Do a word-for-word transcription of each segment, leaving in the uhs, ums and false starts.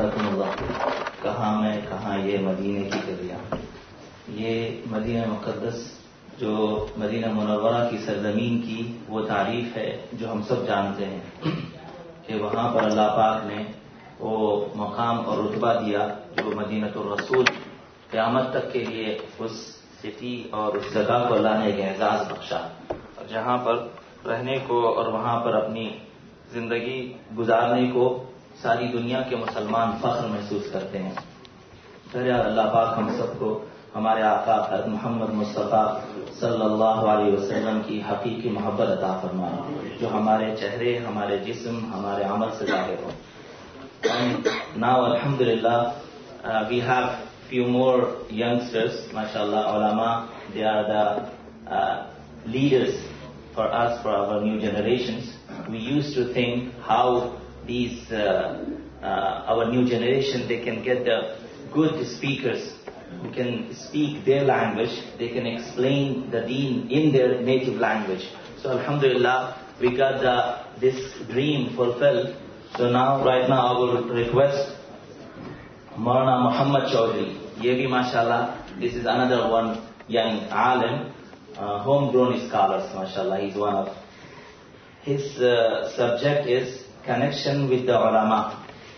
अज़ाकुमुल्लाह। कहाँ मैं कहाँ ये मदीने की गलियाँ। ये मदीना मुक़द्दस जो मदीना मुनव्वरा की सरज़मीन की वो तारीफ़ है जो हम सब जानते हैं कि वहाँ पर अल्लाह पाक ने वो मकाम और रुतबा दिया जो मदीनतुर रसूल क़यामत तक के लिए उस सिटी और उस जगह को अल्लाह ने एक एजाज़ बख्शा, और जहाँ पर रहने को और वहाँ पर अपनी ज़िंदगी गुजारने को सारी दुनिया के मुसलमान फ़ख्र महसूस करते हैं। फिर अल्लाह पाक हम सबको हमारे आका हज़रत मोहम्मद मुस्तफ़ा सल्लल्लाहु अलैहि वसल्लम की हकीकी मोहब्बत अता फरमाए जो हमारे चेहरे, हमारे जिस्म, हमारे अमल से ज़ाहिर हो। And now, alhamdulillah, uh, we have few more youngsters, mashallah, ulama. They are the uh, leaders for us, for our new generations. We used to think how these, uh, uh, our new generation, they can get the good speakers who can speak their language, they can explain the deen in their native language. So alhamdulillah, we got the, this dream fulfilled. So now, right now, I will request Maulana Muhammad Chaudhry. Ye bhi mashallah, this is another one young alim, uh, homegrown scholars, mashallah. He's one of, his uh, subject is connection with the ulama.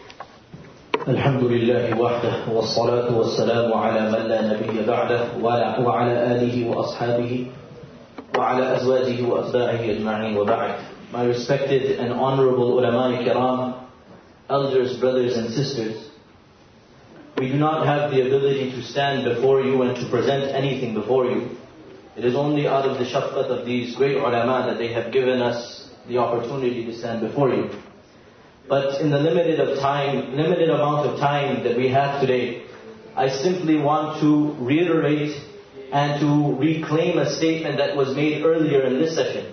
الحمد لله وحده والصلاة والسلام على من لا نبي بعده وعلى آله وأصحابه وعلى أزواجه وأتباعه أجمعين وبعد. My respected and honorable ulama kiram, elders, brothers and sisters, we do not have the ability to stand before you and to present anything before you. It is only out of the shafqat of these great ulama that they have given us the opportunity to stand before you. But in the limited of time, limited amount of time that we have today, I simply want to reiterate and to reclaim a statement that was made earlier in this session.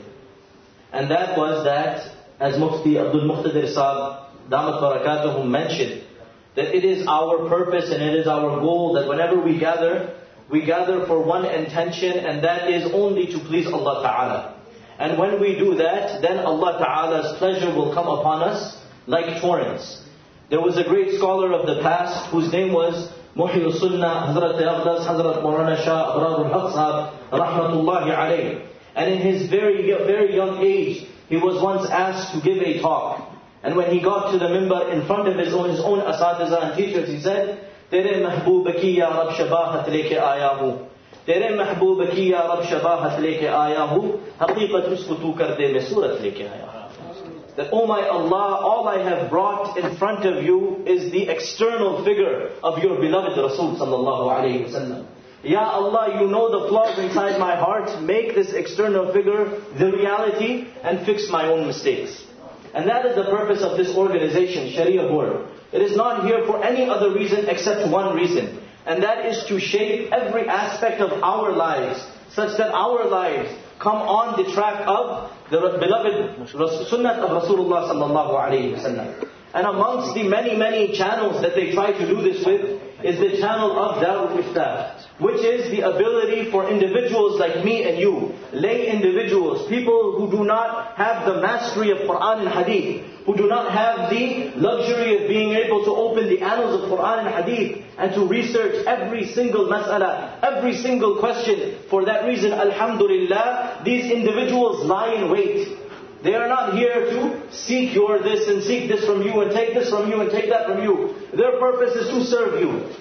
And that was that, as Mufti Abdul Muqtadir Saab Damat Barakatuhum mentioned, that it is our purpose and it is our goal that whenever we gather, we gather for one intention, and that is only to please Allah Ta'ala. And when we do that, then Allah Ta'ala's pleasure will come upon us like torrents. There was a great scholar of the past whose name was Muhyi al-Sunnah, Hazrat Aqdas, Hazrat Maulana Shah Abrar al-Haq Sahab, Rahmatullahi alayh. And in his very, very young age, he was once asked to give a talk. And when he got to the mimbar in front of his own, his own asatiza and teachers, he said, Tere mahboob ki ya Rab shabahat leke aaya hu. Tere mahboob ki ya Rab shabahat leke aaya hu. Haqiqat usko tu kar de main surat leke aaya hu. That, oh my Allah, all I have brought in front of you is the external figure of your beloved Rasul sallallahu alayhi wa sallam. Ya Allah, you know the flaws inside my heart. Make this external figure the reality and fix my own mistakes. And that is the purpose of this organization, Sharia Board. It is not here for any other reason except one reason. And that is to shape every aspect of our lives such that our lives come on the track of the beloved Sunnah of Rasulullah sallallahu alayhi wa sallam. And amongst the many, many channels that they try to do this with is the channel of Darul Iftah, which is the ability for individuals like me and you, lay individuals, people who do not have the mastery of Quran and Hadith, who do not have the luxury of being able to open the annals of Quran and Hadith and to research every single mas'ala, every single question. For that reason, alhamdulillah, these individuals lie in wait. They are not here to seek your this and seek this from you and take this from you and take that from you. Their purpose is to serve you.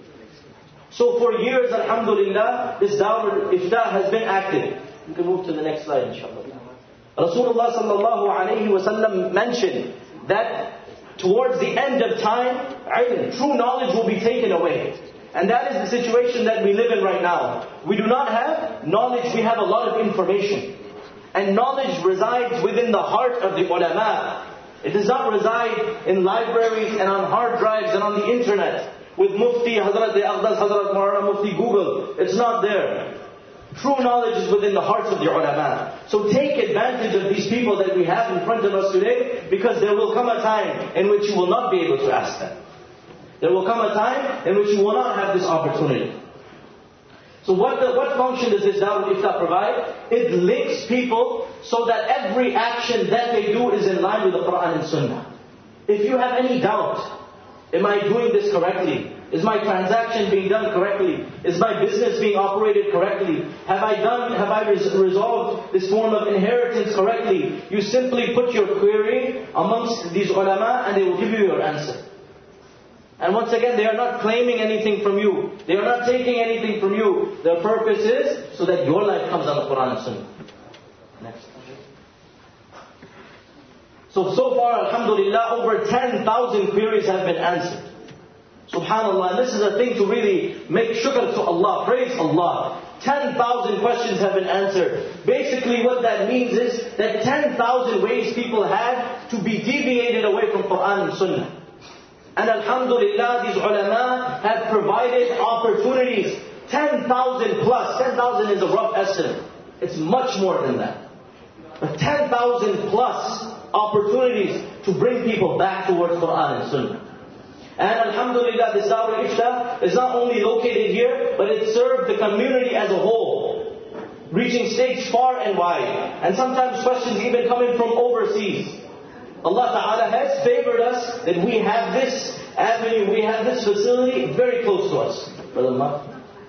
So for years, alhamdulillah, this Darul Iftah has been active. You can move to the next slide, inshallah. Rasulullah sallallahu alayhi wa sallam mentioned that towards the end of time, ilm, true knowledge will be taken away. And that is the situation that we live in right now. We do not have knowledge, we have a lot of information. And knowledge resides within the heart of the ulama. It does not reside in libraries and on hard drives and on the internet with Mufti, Hazrat Aqdas, Hazrat Maulana Mufti, Google. It's not there. True knowledge is within the hearts of the ulama. So take advantage of these people that we have in front of us today, because there will come a time in which you will not be able to ask them. There will come a time in which you will not have this opportunity. So what the, what function does this Darul Iftah provide? It links people so that every action that they do is in line with the Quran and Sunnah. If you have any doubt, Am I doing this correctly? Is my transaction being done correctly? Is my business being operated correctly? Have I done, have I res- resolved this form of inheritance correctly? You simply put your query amongst these ulama and they will give you your answer. And once again, they are not claiming anything from you. They are not taking anything from you. Their purpose is so that your life comes on the Quran and Sunnah. Next. So, so far, alhamdulillah, over ten thousand queries have been answered. Subhanallah, and this is a thing to really make shukr to Allah, praise Allah. ten thousand questions have been answered. Basically what that means is that ten thousand ways people had to be deviated away from Quran and Sunnah. And alhamdulillah, these ulama have provided opportunities. ten thousand plus, ten thousand is a rough estimate. It's much more than that. But ten thousand plus opportunities to bring people back towards Quran and Sunnah. And alhamdulillah, this Darul Ifta is not only located here, but it served the community as a whole, reaching states far and wide. And sometimes questions even coming from overseas. Allah Ta'ala has favored us that we have this avenue, we have this facility very close to us. Brother Mark.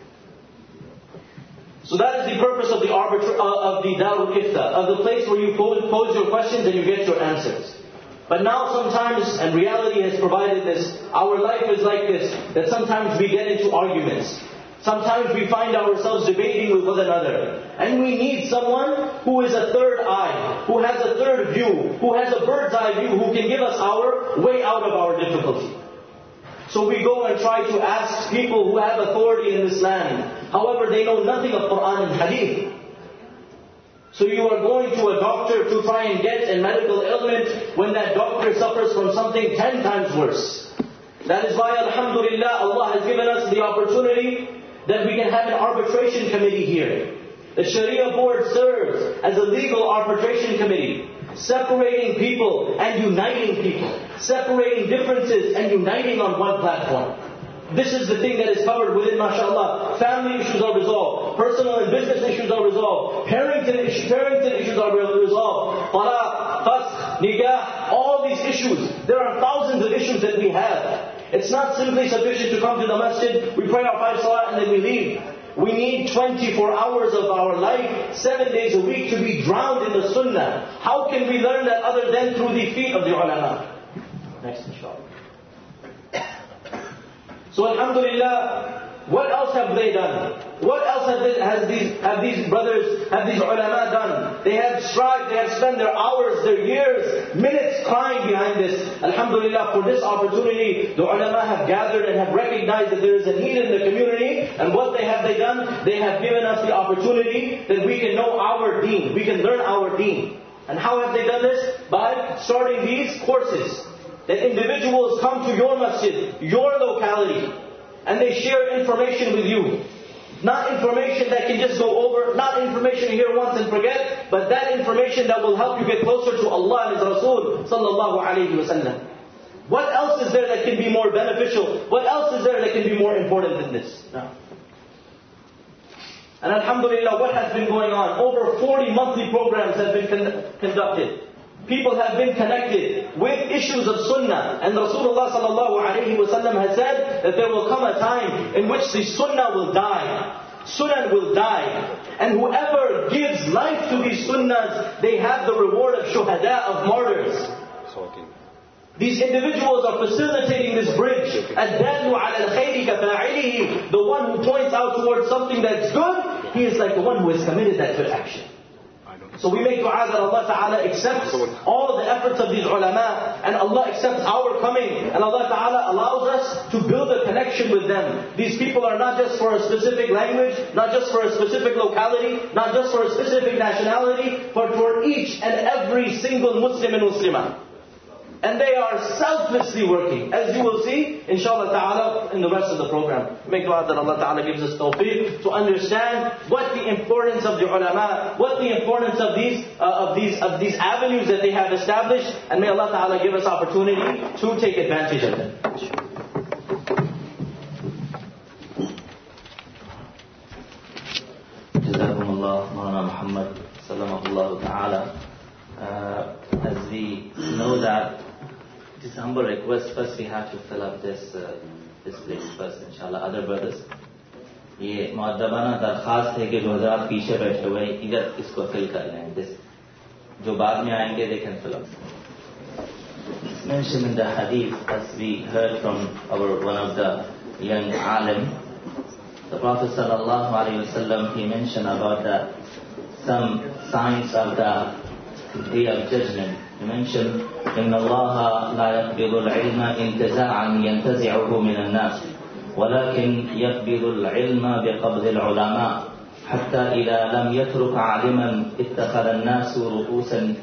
So that is the purpose of the arbitra- uh, of the Darul Ifta, of the place where you pose, pose your questions and you get your answers. But now sometimes, and reality has provided this, our life is like this, that sometimes we get into arguments. Sometimes we find ourselves debating with one another. And we need someone who is a third eye, who has a third view, who has a bird's eye view, who can give us our way out of our difficulty. So we go and try to ask people who have authority in this land. However, they know nothing of Quran and Hadith. So you are going to a doctor to try and get a medical ailment when that doctor suffers from something ten times worse. That is why, alhamdulillah, Allah has given us the opportunity that we can have an arbitration committee here. The Sharia board serves as a legal arbitration committee, separating people and uniting people, separating differences and uniting on one platform. This is the thing that is covered within, mashallah. Family issues are resolved. Personal and business issues are resolved. Parenting issues, parenting issues are resolved. Talaq, fasq, nikah, all these issues. There are thousands of issues that we have. It's not simply sufficient to come to the masjid, we pray our five salah and then we leave. We need twenty-four hours of our life, seven days a week to be drowned in the sunnah. How can we learn that other than through the feet of the ulama? Next, inshallah. So alhamdulillah, what else have they done? What else have, they, has these, have these brothers, have these ulama done? They have strived, they have spent their hours, their years, minutes crying behind this. Alhamdulillah, for this opportunity, the ulama have gathered and have recognized that there is a need in the community. And what they have they done? They have given us the opportunity that we can know our deen. We can learn our deen. And how have they done this? By starting these courses. That individuals come to your masjid, your locality, and they share information with you. Not information that can just go over, not information you hear once and forget, but that information that will help you get closer to Allah and His Rasul sallallahu alayhi wa sallam. What else is there that can be more beneficial? What else is there that can be more important than this? No. And alhamdulillah, what has been going on? Over forty monthly programs have been con- conducted. People have been connected with issues of sunnah. And Rasulullah sallallahu alayhi wa sallam has said that there will come a time in which the sunnah will die. Sunnah will die. And whoever gives life to these sunnahs, they have the reward of shuhada, of martyrs. These individuals are facilitating this bridge. الدَّالُ عَلَى الْخَيْرِ كَفَاعِلِهِ. The one who points out towards something that's good, he is like the one who has committed that good action. So we make dua that Allah Ta'ala accepts all the efforts of these ulama, and Allah accepts our coming, and Allah Ta'ala allows us to build a connection with them. These people are not just for a specific language, not just for a specific locality, not just for a specific nationality, but for each and every single Muslim and Muslimah. And they are selflessly working, as you will see, inshallah ta'ala, in the rest of the program. Make dua that Allah ta'ala gives us tawfiq to understand what the importance of the ulama, what the importance of these, uh, of these, of these avenues that they have established, and may Allah ta'ala give us opportunity to take advantage of them. Jazakumullah, Mawlana Muhammad, sallallahu ta'ala. Uh, as we know that This humble request, first we have to fill up this uh, this place first, inshallah. Other brothers, ये मुअद्दबाना दरखास्त है कि जो हज़रात पीछे बैठे हुए इधर इसको फिल कर लें. This जो बाद में आएंगे they can fill up. It's mentioned in the hadith, as we heard from our one of the young alim, the Prophet sallallahu alaihi wasallam, he mentioned about the some signs of the Day of Judgment. He mentioned, إن الله لا يقبض العلم انتزاعا ينتزعه من الناس ولكن يقبض العلم بقبض العلماء حتى إذا لم يترك عالما اتخذ الناس رؤوسا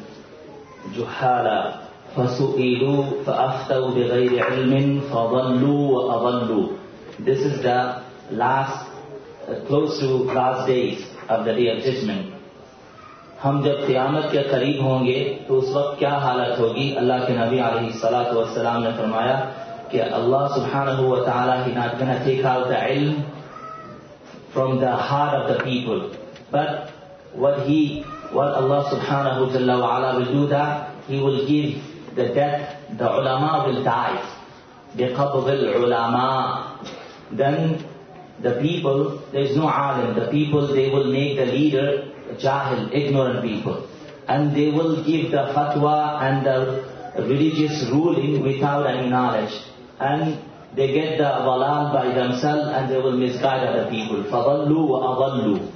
جهالا فسئلوا فأفتوا بغير علم فضلوا وأضلوا. This is the last, uh, close to last days of the Day of Judgment. हम जब क़यामत के करीब होंगे तो उस वक्त क्या हालत होगी. अल्लाह के नबी अलैहिस्सलातु वस्सलाम ने फरमाया कि अल्लाह सुब्हानहू व तआला he not going to take out the ilm from the heart of the people, but what he what Allah subhanahu jalla wa ala will do, that he will give the death, the ulama will die. بِقَبْضِ الْعُلَمَاءِ. Then the people, there is no alim, the people, they will make the leader jahil, ignorant people, and they will give the fatwa and the religious ruling without any knowledge, and they get the dalal by themselves and they will misguide other people. فَضَلُّوا وَأَضَلُّوا.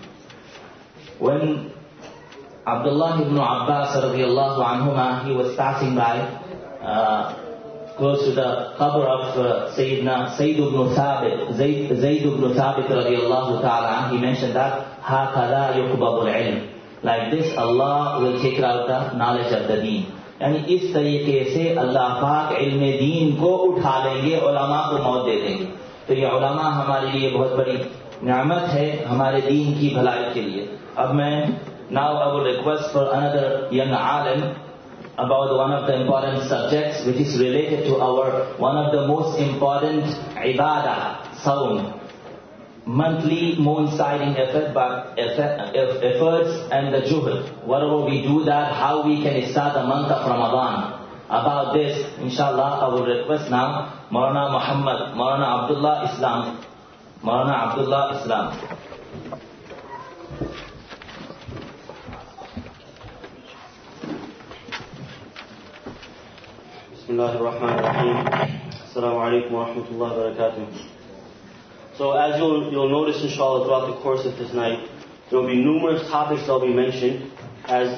When Abdullah ibn Abbas radiyallahu anhuma, he was passing by uh, close to the qabr of uh, Sayyidina Zayd ibn Thabit, Zayd, Zayd ibn Thabit radiyallahu ta'ala, he mentioned that هَكَذَا يُقْبَضُ الْعِلْمِ. Like this, Allah will take out the knowledge of the deen. यानी इस तरीके से अल्लाह पाक इल्म दीन को उठा लेंगे, उलमा को मौत दे देंगे. तो ये उलमा हमारे लिए बहुत बड़ी नियामत है, हमारे दीन की भलाई के लिए. अब मैं now I will request for another young alim about one of the important subjects which is related to our one of the most important ibadah, sawm, monthly moon sighting effort, but efforts and the juhd. Whatever we do that, how we can start the month of Ramadan. About this, inshallah, I will request now Maulana Muhammad, Maulana Abdullah Islam, Maulana Abdullah Islam. Bismillahir Rahmanir Rahim. Assalamu alaikum wa rahmatullahi wa barakatuh. So as you'll, you'll notice inshallah throughout the course of this night, there will be numerous topics that will be mentioned as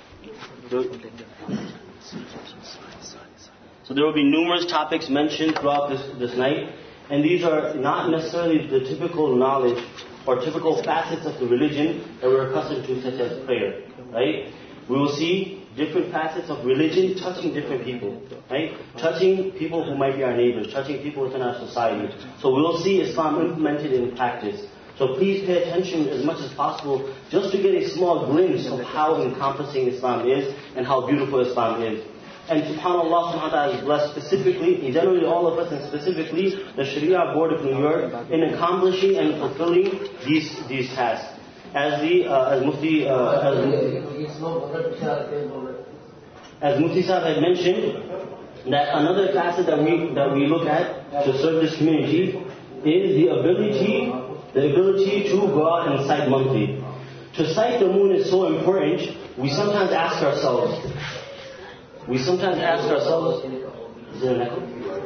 so there will be numerous topics mentioned throughout this, this night, and these are not necessarily the typical knowledge or typical facets of the religion that we're accustomed to, such as prayer, right? We will see different facets of religion touching different people, right? Touching people who might be our neighbors, touching people within our society. So we will see Islam implemented in practice. So please pay attention as much as possible just to get a small glimpse of how encompassing Islam is and how beautiful Islam is. And subhanAllah, subhanahu wa ta'ala is blessed specifically, generally all of us, and specifically the Sharia Board of New York in accomplishing and fulfilling these these tasks. As the uh, as Mufti uh, as, as Mufti Sahib had mentioned, that another facet that we that we look at to serve this community is the ability the ability to go out and sight monthly. To sight the moon is so important. We sometimes ask ourselves. We sometimes ask ourselves. Is there an echo?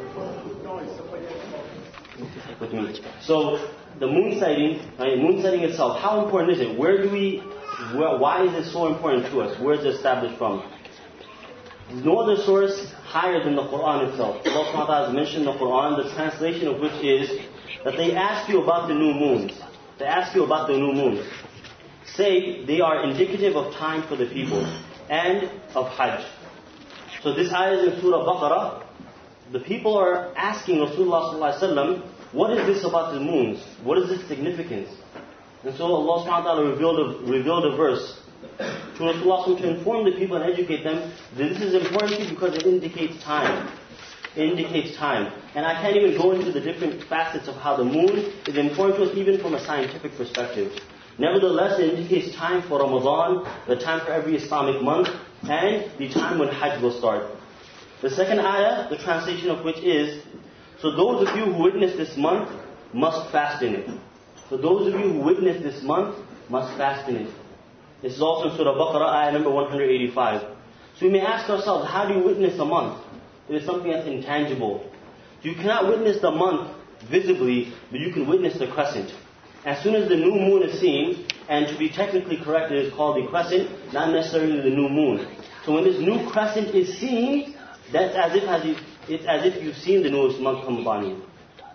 With me. So. The moon sighting, right, moon sighting itself, how important is it? Where do we, where, why is it so important to us? Where is it established from? No other source higher than the Quran itself. Allah subhanahu wa ta'ala has mentioned in the Quran, the translation of which is that they ask you about the new moons. They ask you about the new moons. Say they are indicative of time for the people and of Hajj. So this ayah is in Surah Baqarah. The people are asking Rasulullah sallallahu alaihi wasallam, what is this about the moons? What is its significance? And so Allah subhanahu wa ta'ala revealed a, revealed a verse to Rasulullah to inform the people and educate them that this is important to you because it indicates time. It indicates time. And I can't even go into the different facets of how the moon is important to us even from a scientific perspective. Nevertheless, it indicates time for Ramadan, the time for every Islamic month, and the time when Hajj will start. The second ayah, the translation of which is, so those of you who witness this month must fast in it. So those of you who witness this month must fast in it. This is also in Surah Baqarah, ayah number one hundred eighty-five. So we may ask ourselves, how do you witness a month? It is something that's intangible. You cannot witness the month visibly, but you can witness the crescent. As soon as the new moon is seen, and to be technically correct, it is called the crescent, not necessarily the new moon. So when this new crescent is seen, that's as if as you, it's as if you've seen the newest month come upon you.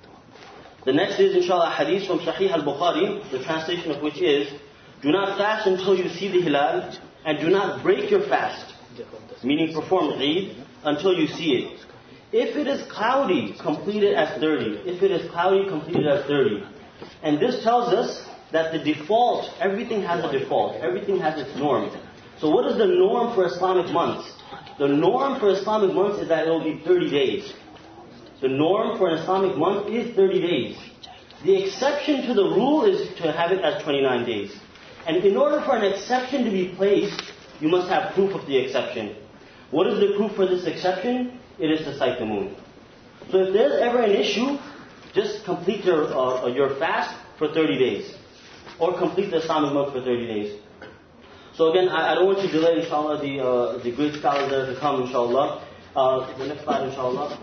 The next is, inshallah, hadith from Sahih al-Bukhari, the translation of which is, do not fast until you see the hilal, and do not break your fast, meaning perform Eid, until you see it. If it is cloudy, complete it as thirty. If it is cloudy, complete it as thirty. And this tells us that the default, everything has a default, everything has its norm. So what is the norm for Islamic months? The norm for Islamic months is that it will be thirty days. The norm for an Islamic month is thirty days. The exception to the rule is to have it as twenty-nine days. And in order for an exception to be placed, you must have proof of the exception. What is the proof for this exception? It is to sight the moon. So if there's ever an issue, just complete your uh, your fast for thirty days. Or complete the Islamic month for thirty days. So again, I, I don't want to delay, inshallah, the, uh, the great scholars that are to come, inshallah. Uh, the next slide, inshallah.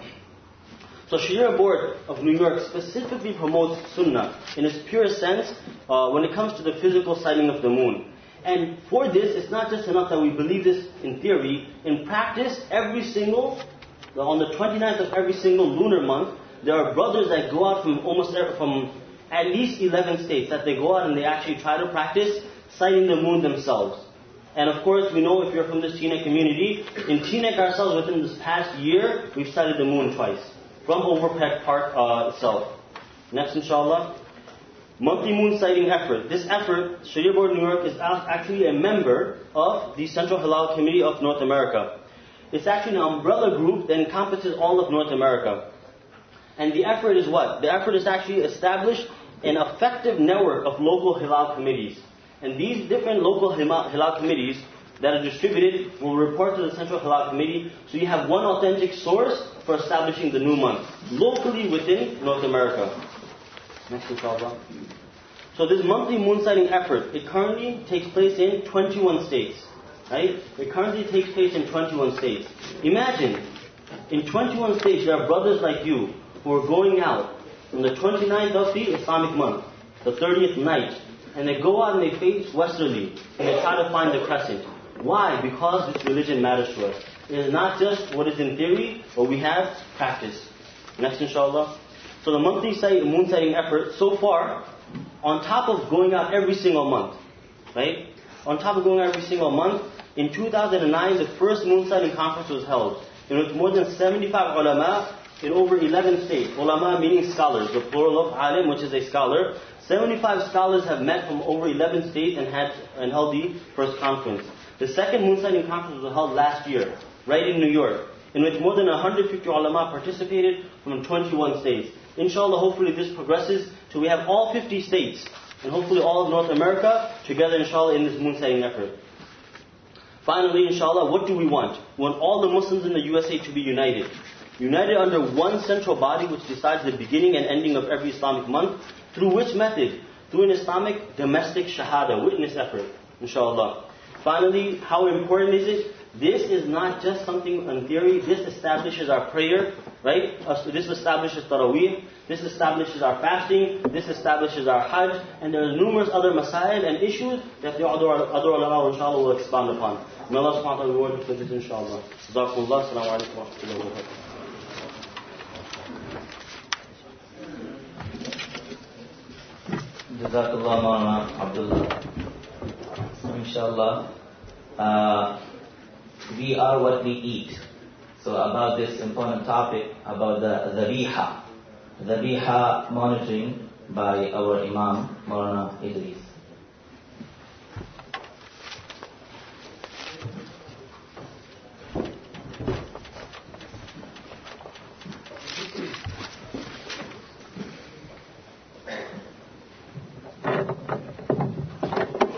So Sharia Board of New York specifically promotes Sunnah in its purest sense uh, when it comes to the physical sighting of the moon. And for this, it's not just enough that we believe this in theory. In practice, every single, on the twenty-ninth of every single lunar month, there are brothers that go out from almost from at least eleven states that they go out and they actually try to practice sighting the moon themselves. And of course, we know if you're from this Teaneck community, in Teaneck ourselves, within this past year, we've sighted the moon twice from Overpeck Park uh, itself. Next, inshallah. Monthly moon sighting effort. This effort, Sharia Board of New York is actually a member of the Central Halal Committee of North America. It's actually an umbrella group that encompasses all of North America. And the effort is what? The effort is actually establish an effective network of local halal committees. And these different local halal committees that are distributed will report to the Central Halal Committee. So you have one authentic source for establishing the new month, locally within North America. Next, inshallah. So this monthly moon sighting effort, it currently takes place in twenty-one states. Right? It currently takes place in twenty-one states. Imagine, in twenty-one states, there are brothers like you who are going out on the twenty-ninth of the Islamic month, the thirtieth night, and they go out and they face westerly, and they try to find the crescent. Why? Because this religion matters to us. It is not just what is in theory, but we have practice. Next, inshallah. So the monthly sight, moon sighting effort, so far, on top of going out every single month, right? On top of going out every single month, in two thousand nine, the first moon sighting conference was held. In which more than seventy-five ulama in over eleven states. Ulama meaning scholars, the plural of alim, which is a scholar. seventy-five scholars have met from over eleven states and had and held the first conference. The second moon sighting conference was held last year, right in New York, in which more than one hundred fifty ulama participated from twenty-one states. Inshallah, hopefully this progresses till we have all fifty states, and hopefully all of North America together, inshallah, in this moon sighting effort. Finally, inshallah, what do we want? We want all the Muslims in the U S A to be united. United under one central body which decides the beginning and ending of every Islamic month. Through which method? Through an Islamic domestic shahada, witness effort, inshallah. Finally, how important is it? This is not just something in theory. This establishes our prayer, right? This establishes taraweeh. This establishes our fasting. This establishes our hajj. And there are numerous other masail and issues that the other, other ulama, inshallah, will expound upon. May Allah subhanahu wa ta'ala reward us with this, inshallah. Jazakumullah. Assalamu alaikum wa rahmatullahi wa barakatuh. Jazakallah Mawlana Abdullah. So inshallah, uh, we are what we eat. So about this important topic, about the dhabiha. Dhabiha monitoring by our Imam, Mawlana Idris.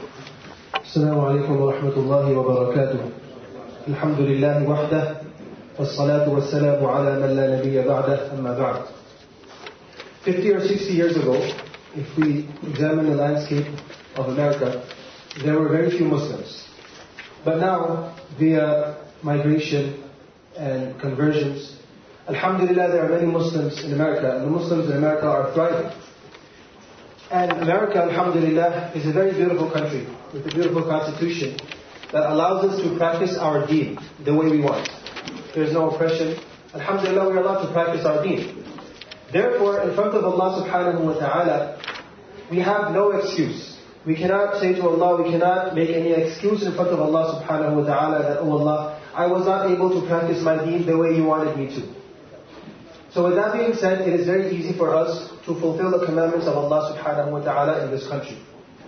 السلام عليكم ورحمة الله وبركاته. الحمد لله وحده والصلاة والسلام على من لا نبي بعده أما بعد. fifty or sixty years ago, if we examine the landscape of America, there were very few Muslims. But now, via migration and conversions, alhamdulillah, there are many Muslims in America, and the Muslims in America are thriving. And America, alhamdulillah, is a very beautiful country with a beautiful constitution that allows us to practice our deen the way we want. There's no oppression. Alhamdulillah, we are allowed to practice our deen. Therefore, in front of Allah subhanahu wa ta'ala, we have no excuse. We cannot say to Allah, we cannot make any excuse in front of Allah subhanahu wa ta'ala that, oh Allah, I was not able to practice my deen the way you wanted me to. So with that being said, it is very easy for us to fulfill the commandments of Allah subhanahu wa ta'ala in this country.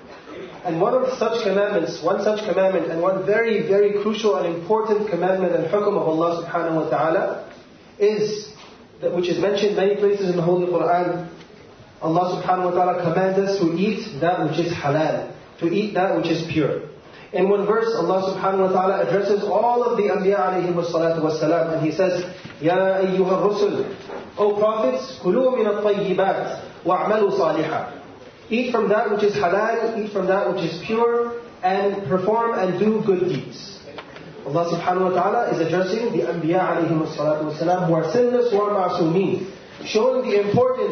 And one of such commandments, one such commandment, and one very, very crucial and important commandment and hukum of Allah subhanahu wa ta'ala is, that which is mentioned many places in the Holy Quran. Allah subhanahu wa ta'ala commands us to eat that which is halal, to eat that which is pure. In one verse, Allah subhanahu wa ta'ala addresses all of the Anbiya alayhim salatu wa salam, and He says, Ya ayyuha rusul, O prophets, kulu min at-tayyibat, wa'amalu salihah. Eat from that which is halal, eat from that which is pure, and perform and do good deeds. Allah subhanahu wa ta'ala is addressing the Anbiya alayhim salatu wa salam who are sinless, who are ma'asumeen, showing the importance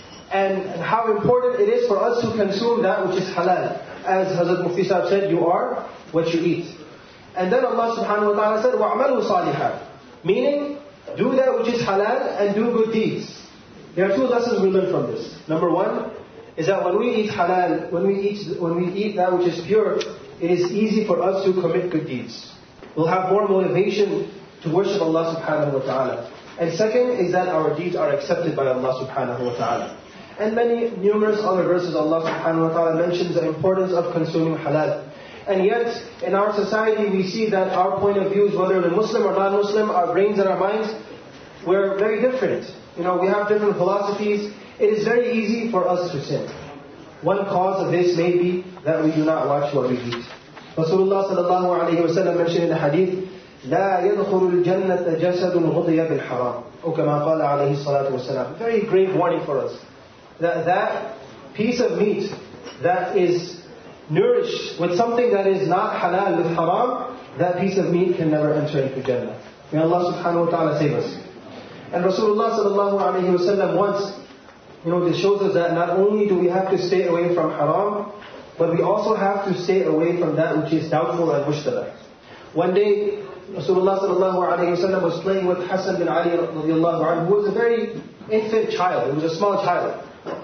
and how important it is for us to consume that which is halal. As Hazrat Mufti Sahib said, you are what you eat. And then Allah subhanahu wa ta'ala said, وَعْمَلُوا صَالِحًا, meaning, do that which is halal and do good deeds. There are two lessons we learn from this. Number one is that when we eat halal, when we eat, when we eat that which is pure, it is easy for us to commit good deeds. We'll have more motivation to worship Allah subhanahu wa ta'ala. And second is that our deeds are accepted by Allah subhanahu wa ta'ala. And many, numerous other verses Allah subhanahu wa ta'ala mentions the importance of consuming halal. And yet, in our society, we see that our point of views, whether we're Muslim or non-Muslim, our brains and our minds, we're very different. You know, we have different philosophies. It is very easy for us to sin. One cause of this may be that we do not watch what we eat. Rasulullah sallallahu alayhi wa sallam mentioned in the hadith, لا يدخل الجنة جسد غضي بالحرام, أو كما قال عليه الصلاة والسلام. Very grave warning for us. That that piece of meat that is nourished with something that is not halal, with haram, that piece of meat can never enter into Jannah. May Allah subhanahu wa ta'ala save us. And Rasulullah sallallahu alayhi wa sallam once, you know, this shows us that not only do we have to stay away from haram, but we also have to stay away from that which is doubtful and mushtabah. One day, Rasulullah sallallahu alayhi wa sallam was playing with Hassan bin Ali radiallahu anhu, who was a very infant child, he was a small child.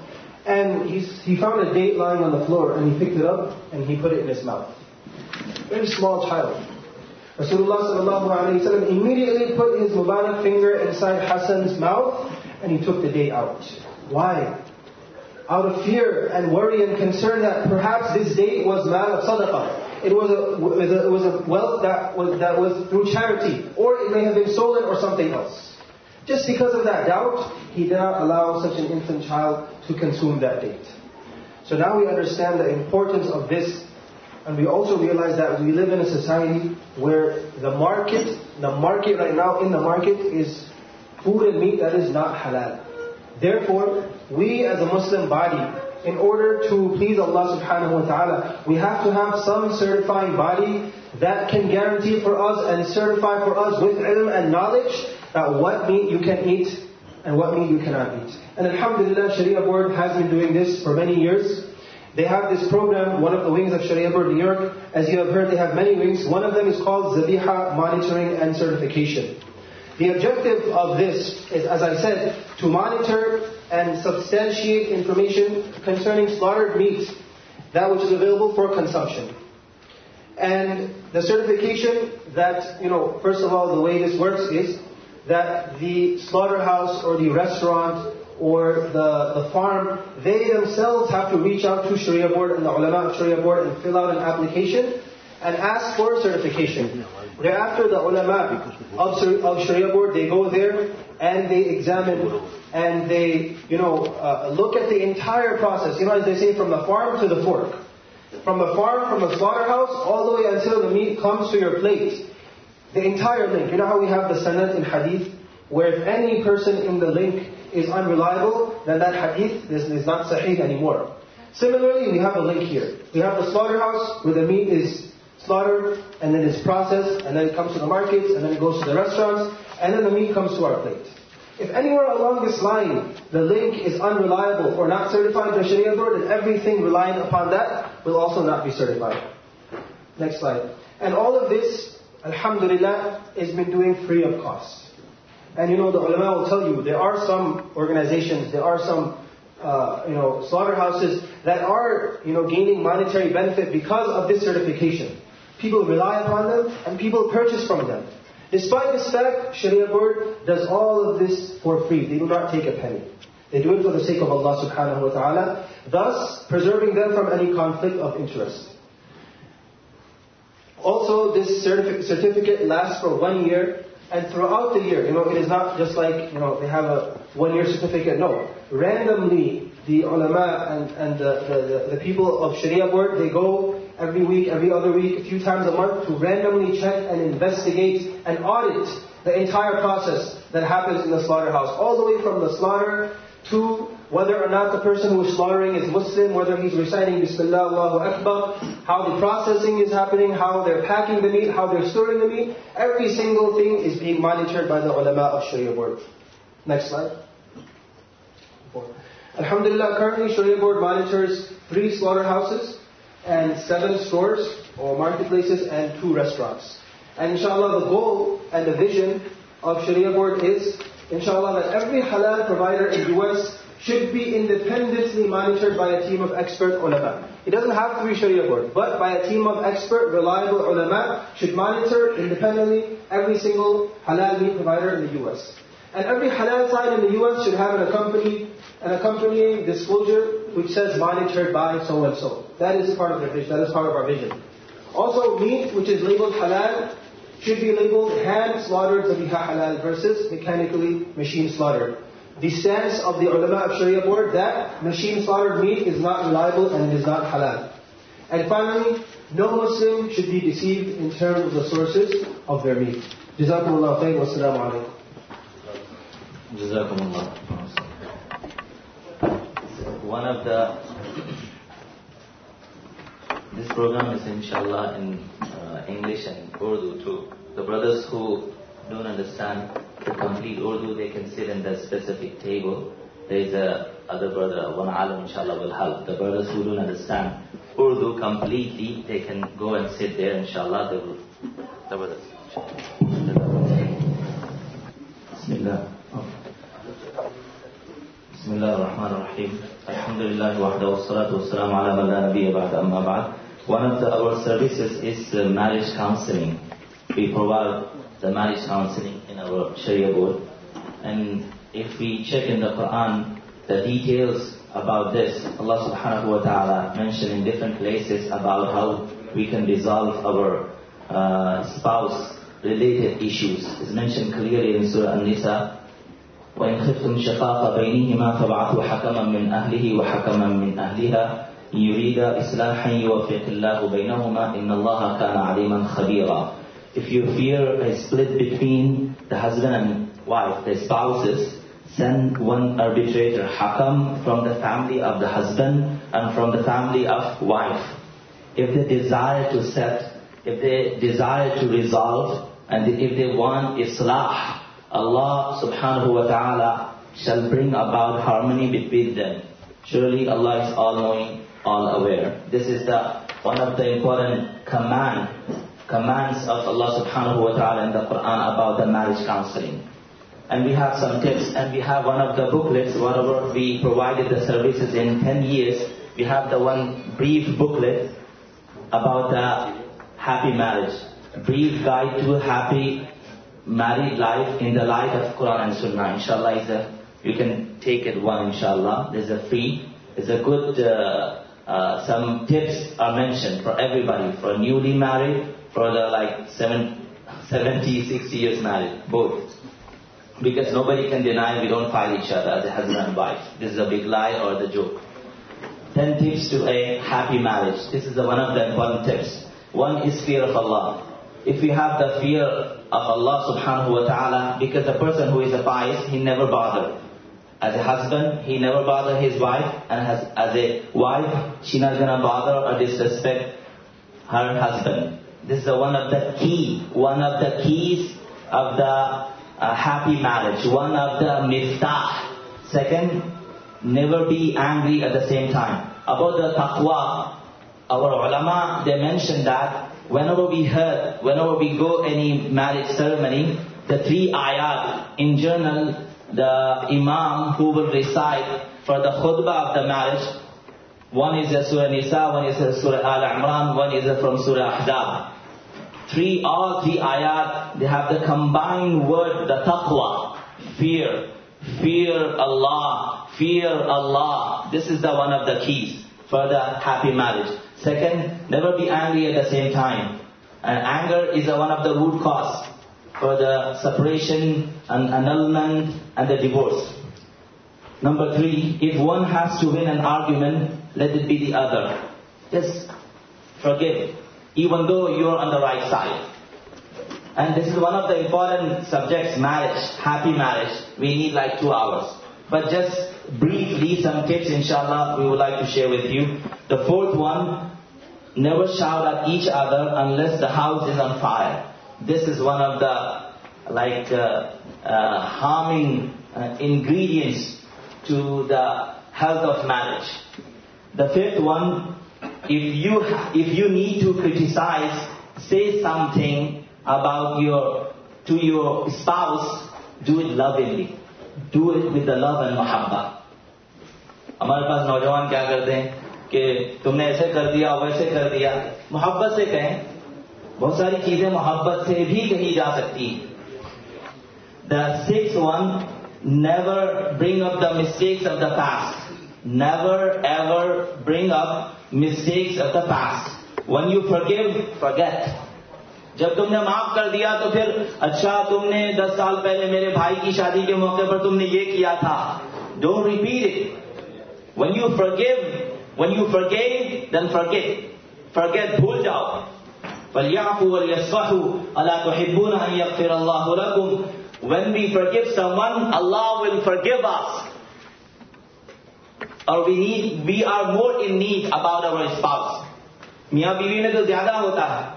And he's, he found a date lying on the floor, and he picked it up and he put it in his mouth. Very small child. Rasulullah sallallahu alayhi wa sallam immediately put his Mubarak finger inside Hassan's mouth and he took the date out. Why? Out of fear and worry and concern that perhaps this date was mal of sadaqah. It was a, it was a wealth that was, that was through charity, or it may have been stolen or something else. Just because of that doubt, he did not allow such an infant child to consume that date. So now we understand the importance of this, and we also realize that we live in a society where the market, the market right now in the market is food and meat that is not halal. Therefore, we as a Muslim body, in order to please Allah subhanahu wa ta'ala, we have to have some certifying body that can guarantee for us and certify for us with ilm and knowledge that what meat you can eat and what meat you cannot eat. And alhamdulillah, Sharia Board has been doing this for many years. They have this program, one of the wings of Sharia Board New York. As you have heard, they have many wings. One of them is called Zabiha Monitoring and Certification. The objective of this is, as I said, to monitor and substantiate information concerning slaughtered meat, that which is available for consumption. And the certification that, you know, first of all, the way this works is that the slaughterhouse or the restaurant or the, the farm, they themselves have to reach out to Sharia Board and the ulama of Sharia Board and fill out an application and ask for certification. Thereafter, the ulama of, of Sharia Board, they go there and they examine and they, you know, uh, look at the entire process. You know, as they say, from the farm to the fork. From the farm, from the slaughterhouse, all the way until the meat comes to your plate. the entire link. You know how we have the sanad in hadith, where if any person in the link is unreliable, then that hadith is, is not sahih anymore. Similarly, we have a link here. We have the slaughterhouse where the meat is slaughtered, and then it's processed, and then it comes to the markets, and then it goes to the restaurants, and then the meat comes to our plate. If anywhere along this line, the link is unreliable or not certified by Sharia board, then everything relying upon that will also not be certified. Next slide. And all of this, alhamdulillah, is been doing free of cost. And you know, the ulama will tell you, there are some organizations, there are some uh, you know, slaughterhouses that are, you know, gaining monetary benefit because of this certification. People rely upon them and people purchase from them. Despite this fact, Sharia board does all of this for free. They do not take a penny. They do it for the sake of Allah subhanahu wa ta'ala, thus preserving them from any conflict of interest. Also, this certific- certificate lasts for one year. And throughout the year, you know, it is not just like, you know, they have a one-year certificate. No. Randomly, the ulama and, and the, the, the people of Sharia board, they go every week, every other week, a few times a month to randomly check and investigate and audit the entire process that happens in the slaughterhouse. All the way from the slaughter to whether or not the person who is slaughtering is Muslim, whether he's reciting Bismillah, Allahu Akbar, how the processing is happening, how they're packing the meat, how they're storing the meat. Every single thing is being monitored by the ulama of Sharia board. Next slide. Alhamdulillah, currently Sharia board monitors three slaughterhouses and seven stores or marketplaces and two restaurants. And inshallah, the goal and the vision of Sharia board is, inshallah, that every halal provider in the U S should be independently monitored by a team of expert ulama. It doesn't have to be Sharia board, but by a team of expert, reliable ulama should monitor independently every single halal meat provider in the U S. And every halal sign in the U S should have an accompanying, an accompanying disclosure which says monitored by so and so. That is part of the vision. That is part of our vision. Also, meat which is labeled halal should be labeled hand slaughtered zabiha halal versus mechanically machine slaughtered. The stance of the ulama of Sharia board that machine slaughtered meat is not reliable and it is not halal. And finally, no Muslim should be deceived in terms of the sources of their meat. Jazakumullah khair wa assalamu alaikum. Jazakumullah. One of the, this program is inshallah in uh, English and Urdu too. The brothers who don't understand the complete Urdu, they can sit in the specific table. There is a other brother, one alim inshallah will help. The brothers who don't understand Urdu completely, they can go and sit there inshallah. They will, the brothers. Bismillah. Bismillah ar-Rahman ar-Rahim. Alhamdulillah wahda wa salatu wa salam ala man la nabiyya ba'da amma ba'd. One of the, our services is uh, marriage counseling. We provide the marriage counseling in our Sharia board. And if we check in the Quran, the details about this, Allah subhanahu wa ta'ala mentioned in different places about how we can resolve our uh, spouse related issues. It's mentioned clearly in Surah An-Nisa. وَإِنْ خِفْتُمْ شَقَاقَ بَيْنِهِمَا فَابْعَثُوا حَكَمًا مِنْ أَهْلِهِ وَحَكَمًا مِنْ أَهْلِهَا يُرِيدَ إِصْلَاحًا يُوَفِّقِ اللَّهُ بَيْنَهُمَا إِنَّ اللَّهَ كَانَ عَلِيمًا خَبِيرًا. If you fear a split between the husband and wife, the spouses, send one arbitrator, hakam, from the family of the husband and from the family of wife. If they desire to set, if they desire to resolve, and if they want islah, Allah subhanahu wa ta'ala shall bring about harmony between them. Surely Allah is all-knowing, all-aware. This is the one of the important command, commands of Allah subhanahu wa ta'ala in the Quran about the marriage counseling. And we have some tips, and we have one of the booklets, whatever we provided the services in ten years, we have the one brief booklet about the happy marriage. Brief guide to happy married life in the light of Quran and Sunnah. Inshallah, is a, you can take it one inshallah. There's a free, there's a good, uh, uh, some tips are mentioned for everybody, for newly married, for the like seven, seventy, sixty years married, both. Because nobody can deny we don't fight each other as a husband and wife. This is a big lie or the joke. Ten tips to a happy marriage. This is the one of the important tips. One is fear of Allah. if we have the fear of Allah subhanahu wa ta'ala, because the person who is a pious, he never bothers. As a husband, he never bothers his wife, and as, as a wife, she not gonna bother or disrespect her husband. This is one of the key, one of the keys of the uh, happy marriage, one of the miftah. Second, never be angry at the same time. About the taqwa, our ulama, they mentioned that whenever we heard, whenever we go any marriage ceremony, the three ayat in journal, the imam who will recite for the khutbah of the marriage, one is a Surah Nisa, one is a Surah Al-Imran, one is a from Surah Ahzab. Three, all three ayat, they have the combined word, the taqwa, fear. Fear Allah, fear Allah. This is the one of the keys for the happy marriage. Second, never be angry at the same time. And anger is a one of the root cause for the separation and annulment and the divorce. Number three, if one has to win an argument, let it be the other. Just forgive, even though you're on the right side. And this is one of the important subjects, marriage, happy marriage. We need like two hours. But just briefly, some tips, inshallah, we would like to share with you. The fourth one, never shout at each other unless the house is on fire. This is one of the like uh, uh, harming uh, ingredients to the health of marriage. The fifth one, if you if you need to criticize, say something about your to your spouse, do it lovingly. Do it with the love and muhabba. ہمارے پاس نوجوان کیا کرتے ہیں کہ تم نے ایسے کر دیا ویسے کر دیا. محبت سے کہیں. بہت ساری چیزیں محبت سے بھی کہی جا سکتی ہیں. The sixth one, never bring up the mistakes of the past. Never ever bring up mistakes of the past. When you forgive, forget. جب تم نے معاف کر دیا تو پھر اچھا تم نے دس سال پہلے میرے بھائی کی شادی کے موقع پر تم نے یہ کیا تھا. Don't repeat it. When you forgive, when you forgave, then forget. Forget, bhul jao. فَلْيَعْفُوا وَلْيَصْفَحُوا أَلَا تُحِبُّونَ أَن يَغْفِرَ اللَّهُ لَكُمْ. When we forgive someone, Allah will forgive us. Or we need, we are more in need about our spouse. میاں بیوی میں تو زیادہ ہوتا ہے.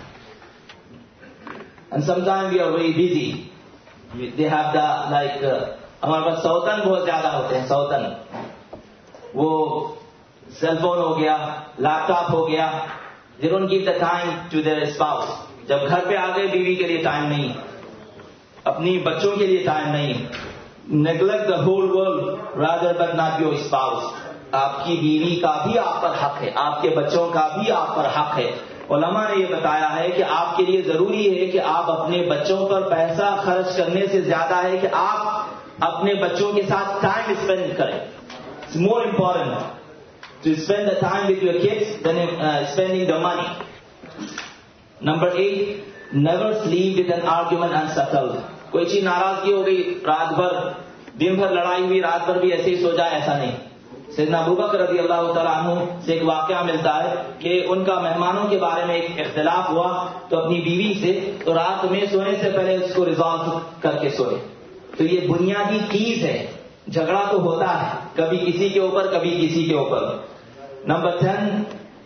And sometimes we are very busy. They have the like ہمارے پاس سوتن بہت زیادہ ہوتے ہیں. سوتن وہ سیل فون ہو گیا, لیپ ٹاپ ہو گیا. They don't give the time to their spouse. جب گھر پہ آ گئے بیوی کے لیے ٹائم نہیں, اپنی بچوں کے لیے ٹائم نہیں. Neglect the whole world rather but not your spouse. آپ کی بیوی کا بھی آپ پر حق ہے, آپ کے بچوں کا بھی آپ پر حق ہے. علماء نے یہ بتایا ہے کہ آپ کے لیے ضروری ہے کہ آپ اپنے بچوں پر پیسہ خرچ کرنے سے زیادہ ہے کہ آپ اپنے بچوں کے ساتھ ٹائم اسپینڈ کریں. It's more important to spend the time with your kids than uh, spending the money. Number eight, never sleep with an argument unsettled. کوئی چیز ناراضگی ہو گئی, رات بھر دن بھر لڑائی ہوئی, رات بھر بھی ایسے ہی سو جائے, ایسا نہیں. سیدنا ابوبکر رضی اللہ تعالیٰ عنہ سے ایک واقعہ ملتا ہے کہ ان کا مہمانوں کے بارے میں ایک اختلاف ہوا تو اپنی بیوی سے, تو رات میں سونے سے پہلے اس کو ریزالو کر کے سوئے. تو یہ بنیادی چیز ہے. جھگڑا تو ہوتا ہے کبھی کسی کے اوپر کبھی کسی کے اوپر. Number ten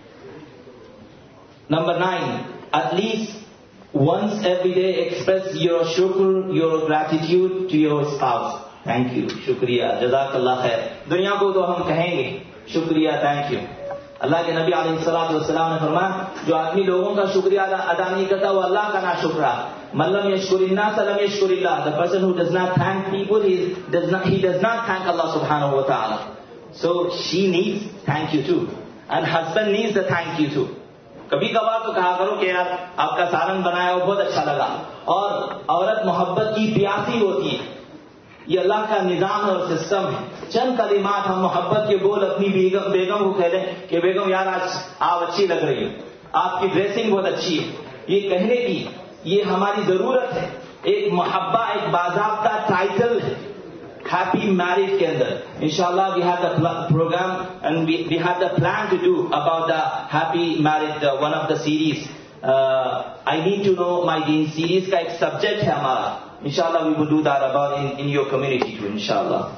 number nine at least once every day express your shukr, your gratitude to your spouse. Thank you, شکریہ, جزاک اللہ خیر. دنیا کو تو ہم کہیں گے شکریہ, تھینک یو. اللہ کے نبی علیہ الصلوۃ والسلام نے فرمایا جو آدمی لوگوں کا شکریہ ادا نہیں کرتا وہ اللہ کا نا شکرہ. من لم یشکر الناس لم یشکر اللہ. The person who does not thank people, he does not, he does not thank Allah subhanahu wa ta'ala. So she needs thank you too, and husband needs the thank you too. کبھی کبھار تو کہا کرو کہ یار آپ کا سالن بنایا وہ بہت اچھا لگا. اور عورت محبت کی پیاسی ہوتی ہے. یہ اللہ کا نظام اور سسٹم ہے. چند کلمات ہم محبت کے بول اپنی بیگم بیگم کو کہہ دیں کہ بیگم یار آج آپ اچھی لگ رہی ہو, آپ کی ڈریسنگ بہت اچھی ہے. یہ کہنے کی یہ ہماری ضرورت ہے. ایک محبت ایک باضابطہ ٹائٹل ہے ہیپی میرج کے اندر. انشاءاللہ we have the program and we, we have the plan to do about the happy marriage, uh, one of the series. uh, I need to know my deen series का एक subject है हमारा. Inshallah we will do that about in, in your community too, inshallah.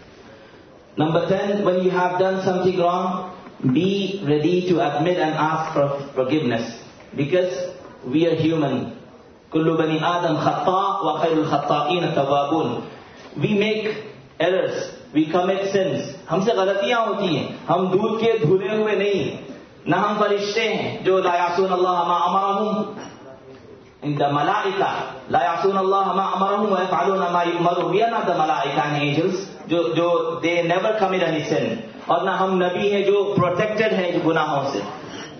Number ten, when you have done something wrong, be ready to admit and ask for forgiveness. Because we are human. كل بني آدم خطاء وخير الخطائين التوابون. We make errors. We commit sins. हमसे गलतियां होती हैं. हम दूध के धुले हुए नहीं. न हम फरिश्ते हैं जो ला यासून अल्लाह मा अमरहुम. In the malaika ला यासून अल्लाह मा अमरहुम व यफअलून मा युमरun. We are not the malaika and angels. जो जो they never commit any sin. और न हम नबी हैं जो protected हैं गुनाहों से.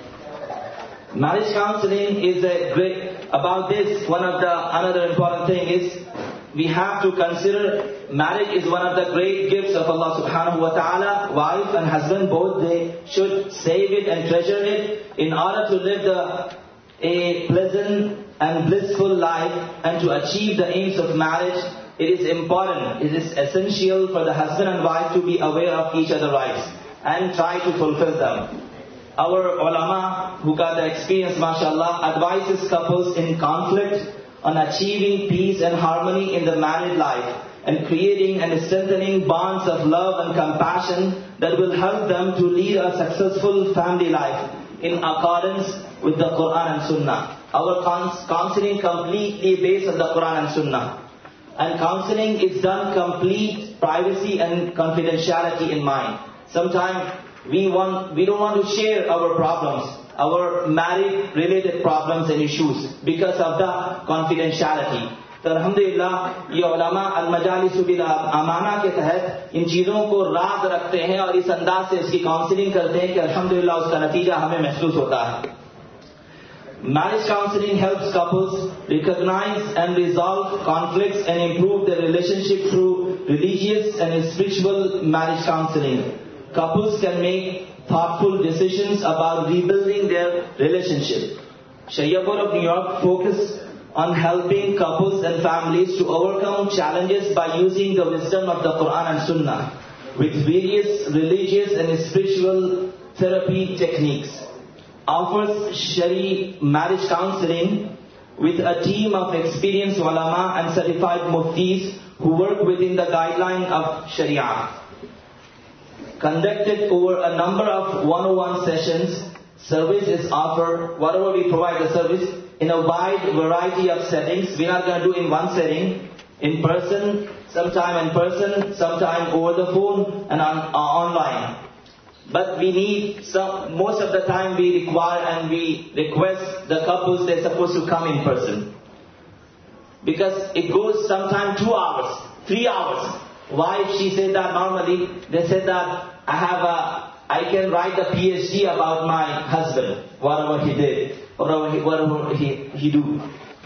Marriage counseling is a great. About this, one of the another important thing is we have to consider marriage is one of the great gifts of Allah subhanahu wa ta'ala. Wife and husband both, they should save it and treasure it in order to live the, a pleasant and blissful life and to achieve the aims of marriage. It is important, it is essential for the husband and wife to be aware of each other's rights and try to fulfill them. Our ulama who got the experience, mashallah, advises couples in conflict on achieving peace and harmony in the married life and creating and strengthening bonds of love and compassion that will help them to lead a successful family life in accordance with the Quran and Sunnah. Our counseling completely based on the Quran and Sunnah. And counseling is done complete privacy and confidentiality in mind. Sometimes We want, we don't want to share our problems, our marriage related problems and issues because of the confidentiality. तो अल्हम्दुलिल्लाह ये उलमा अल-मजालिस bill अमाना के तहत इन चीज़ों को राज रखते हैं और इस अंदाज से इसकी काउंसलिंग करते हैं कि अल्हम्दुलिल्लाह उसका नतीजा हमें महसूस होता है. Marriage counseling helps couples recognize and resolve conflicts and improve their relationship through religious and spiritual marriage counseling. Couples can make thoughtful decisions about rebuilding their relationship. Sharia Board of New York focuses on helping couples and families to overcome challenges by using the wisdom of the Quran and Sunnah with various religious and spiritual therapy techniques. Offers Sharia marriage counseling with a team of experienced ulama and certified muftis who work within the guideline of Sharia. Conducted over a number of one-on-one sessions, service is offered, whatever we provide the service, in a wide variety of settings. We're not going to do in one setting, in person, sometime in person, sometime over the phone and on, uh, online. But we need some, most of the time we require and we request the couples, they're supposed to come in person. Because it goes sometime two hours, three hours. Why she said that normally? They said that I have a, I can write a PhD about my husband, whatever he did, whatever he, whatever he, he do.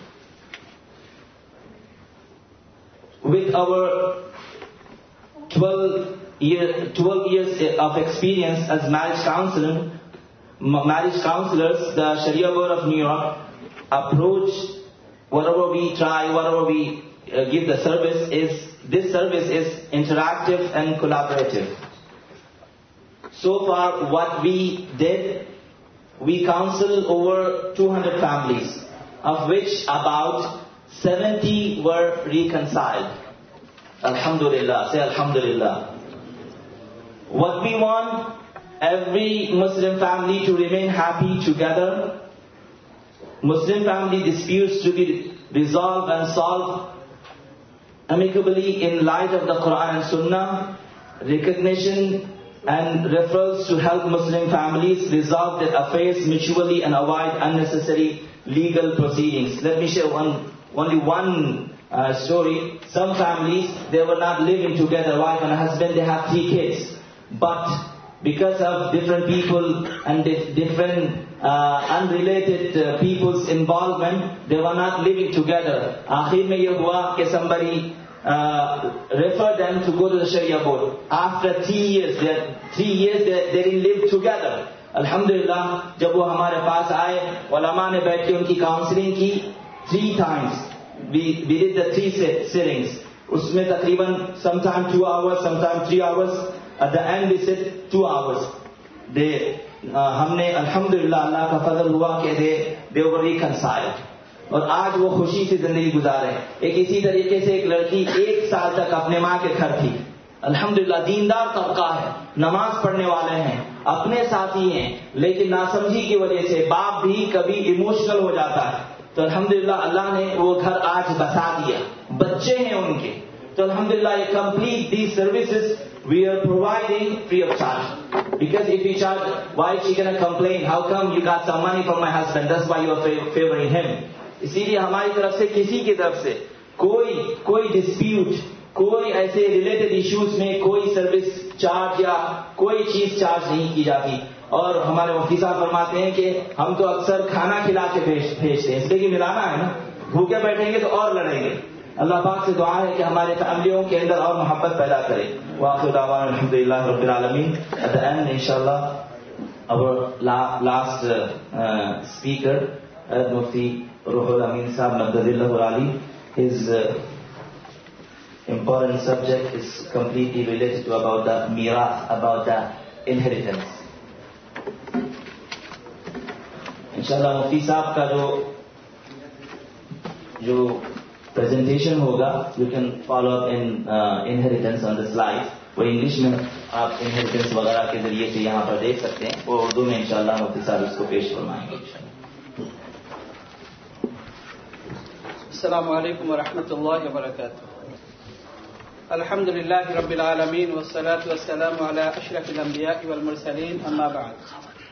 With our twelve, year, twelve years of experience as marriage counselor, marriage counselors, the Sharia Board of New York approach, whatever we try, whatever we uh, give the service is, this service is interactive and collaborative. So far what we did, we counseled over two hundred families, of which about seventy were reconciled. Alhamdulillah, say Alhamdulillah. What we want, every Muslim family to remain happy together. Muslim family disputes to be resolved and solved amicably in light of the Quran and Sunnah. Recognition and referrals to help Muslim families resolve their affairs mutually and avoid unnecessary legal proceedings. Let me share one, only one uh, story. Some families, they were not living together, wife and husband, they have three kids. But because of different people and different uh, unrelated uh, people's involvement, they were not living together. Akhir mein ye hua ke somebody uh, referred them to go to the Sharia board. After three years, they, three years they, they didn't live together. Alhamdulillah, जब वो हमारे पास आए, उलमा ने बैठ के उनकी counselling की three times. We, we did the three sittings. उसमें तकरीबन sometime two hours, sometime three hours. At the end we said two hours. دے ہم نے الحمدللہ اللہ کا فضل ہوا کہ دے دے ور ریکنسائلڈ, اور آج وہ خوشی سے زندگی گزارے. ایک اسی طریقے سے ایک لڑکی ایک سال تک اپنے ماں کے گھر تھی, الحمدللہ دیندار طبقہ ہے, نماز پڑھنے والے ہیں, اپنے ساتھی ہیں, لیکن ناسمجھی کی وجہ سے باپ بھی کبھی ایموشنل ہو جاتا ہے. تو الحمدللہ اللہ نے وہ گھر آج بسا دیا, بچے ہیں ان کے. تو الحمدللہ یہ complete these services we are providing free of charge. Because if we charge, why is she going to complain? How come you got some money from my husband? That's why you are favoring him. اسی لیے ہماری طرف سے کسی کی طرف سے کوئی کوئی ڈسپیوٹ, کوئی ایسے ریلیٹڈ ایشوز میں کوئی سروس چارج یا کوئی چیز چارج نہیں کی جاتی. اور ہمارے مفتی صاحب فرماتے ہیں کہ ہم تو اکثر کھانا کھلا کے بھیجتے ہیں, اس لیے کہ ملانا ہے نا, بھوکے بیٹھیں گے تو اور لڑیں گے. اللہ پاک سے دعا ہے کہ ہمارے فیملیوں کے اندر اور محبت پیدا کرے. وآخر دعوانا الحمدللہ رب العالمین. At the end, inshallah, our last uh, speaker, uh, Mufti Ruhul Amin Sahab Madadillahu Ali, his uh, important subject is completely related to about the mirath, about the inheritance. Inshallah, Mufti Sahab ka jo jo presentation ہوگا, you can follow up in uh, inheritance on the slide. وہ English میں آپ inheritance وغیرہ کے ذریعے سے یہاں پر دیکھ سکتے ہیں, وہ اردو میں انشاءاللہ مفتی صاحب اس کو پیش فرمائیں گے انشاءاللہ. السلام علیکم ورحمۃ اللہ وبرکاتہ. الحمد للہ رب العالمین والصلاة والسلام علی اشرف الانبیاء والمرسلین, اما بعد.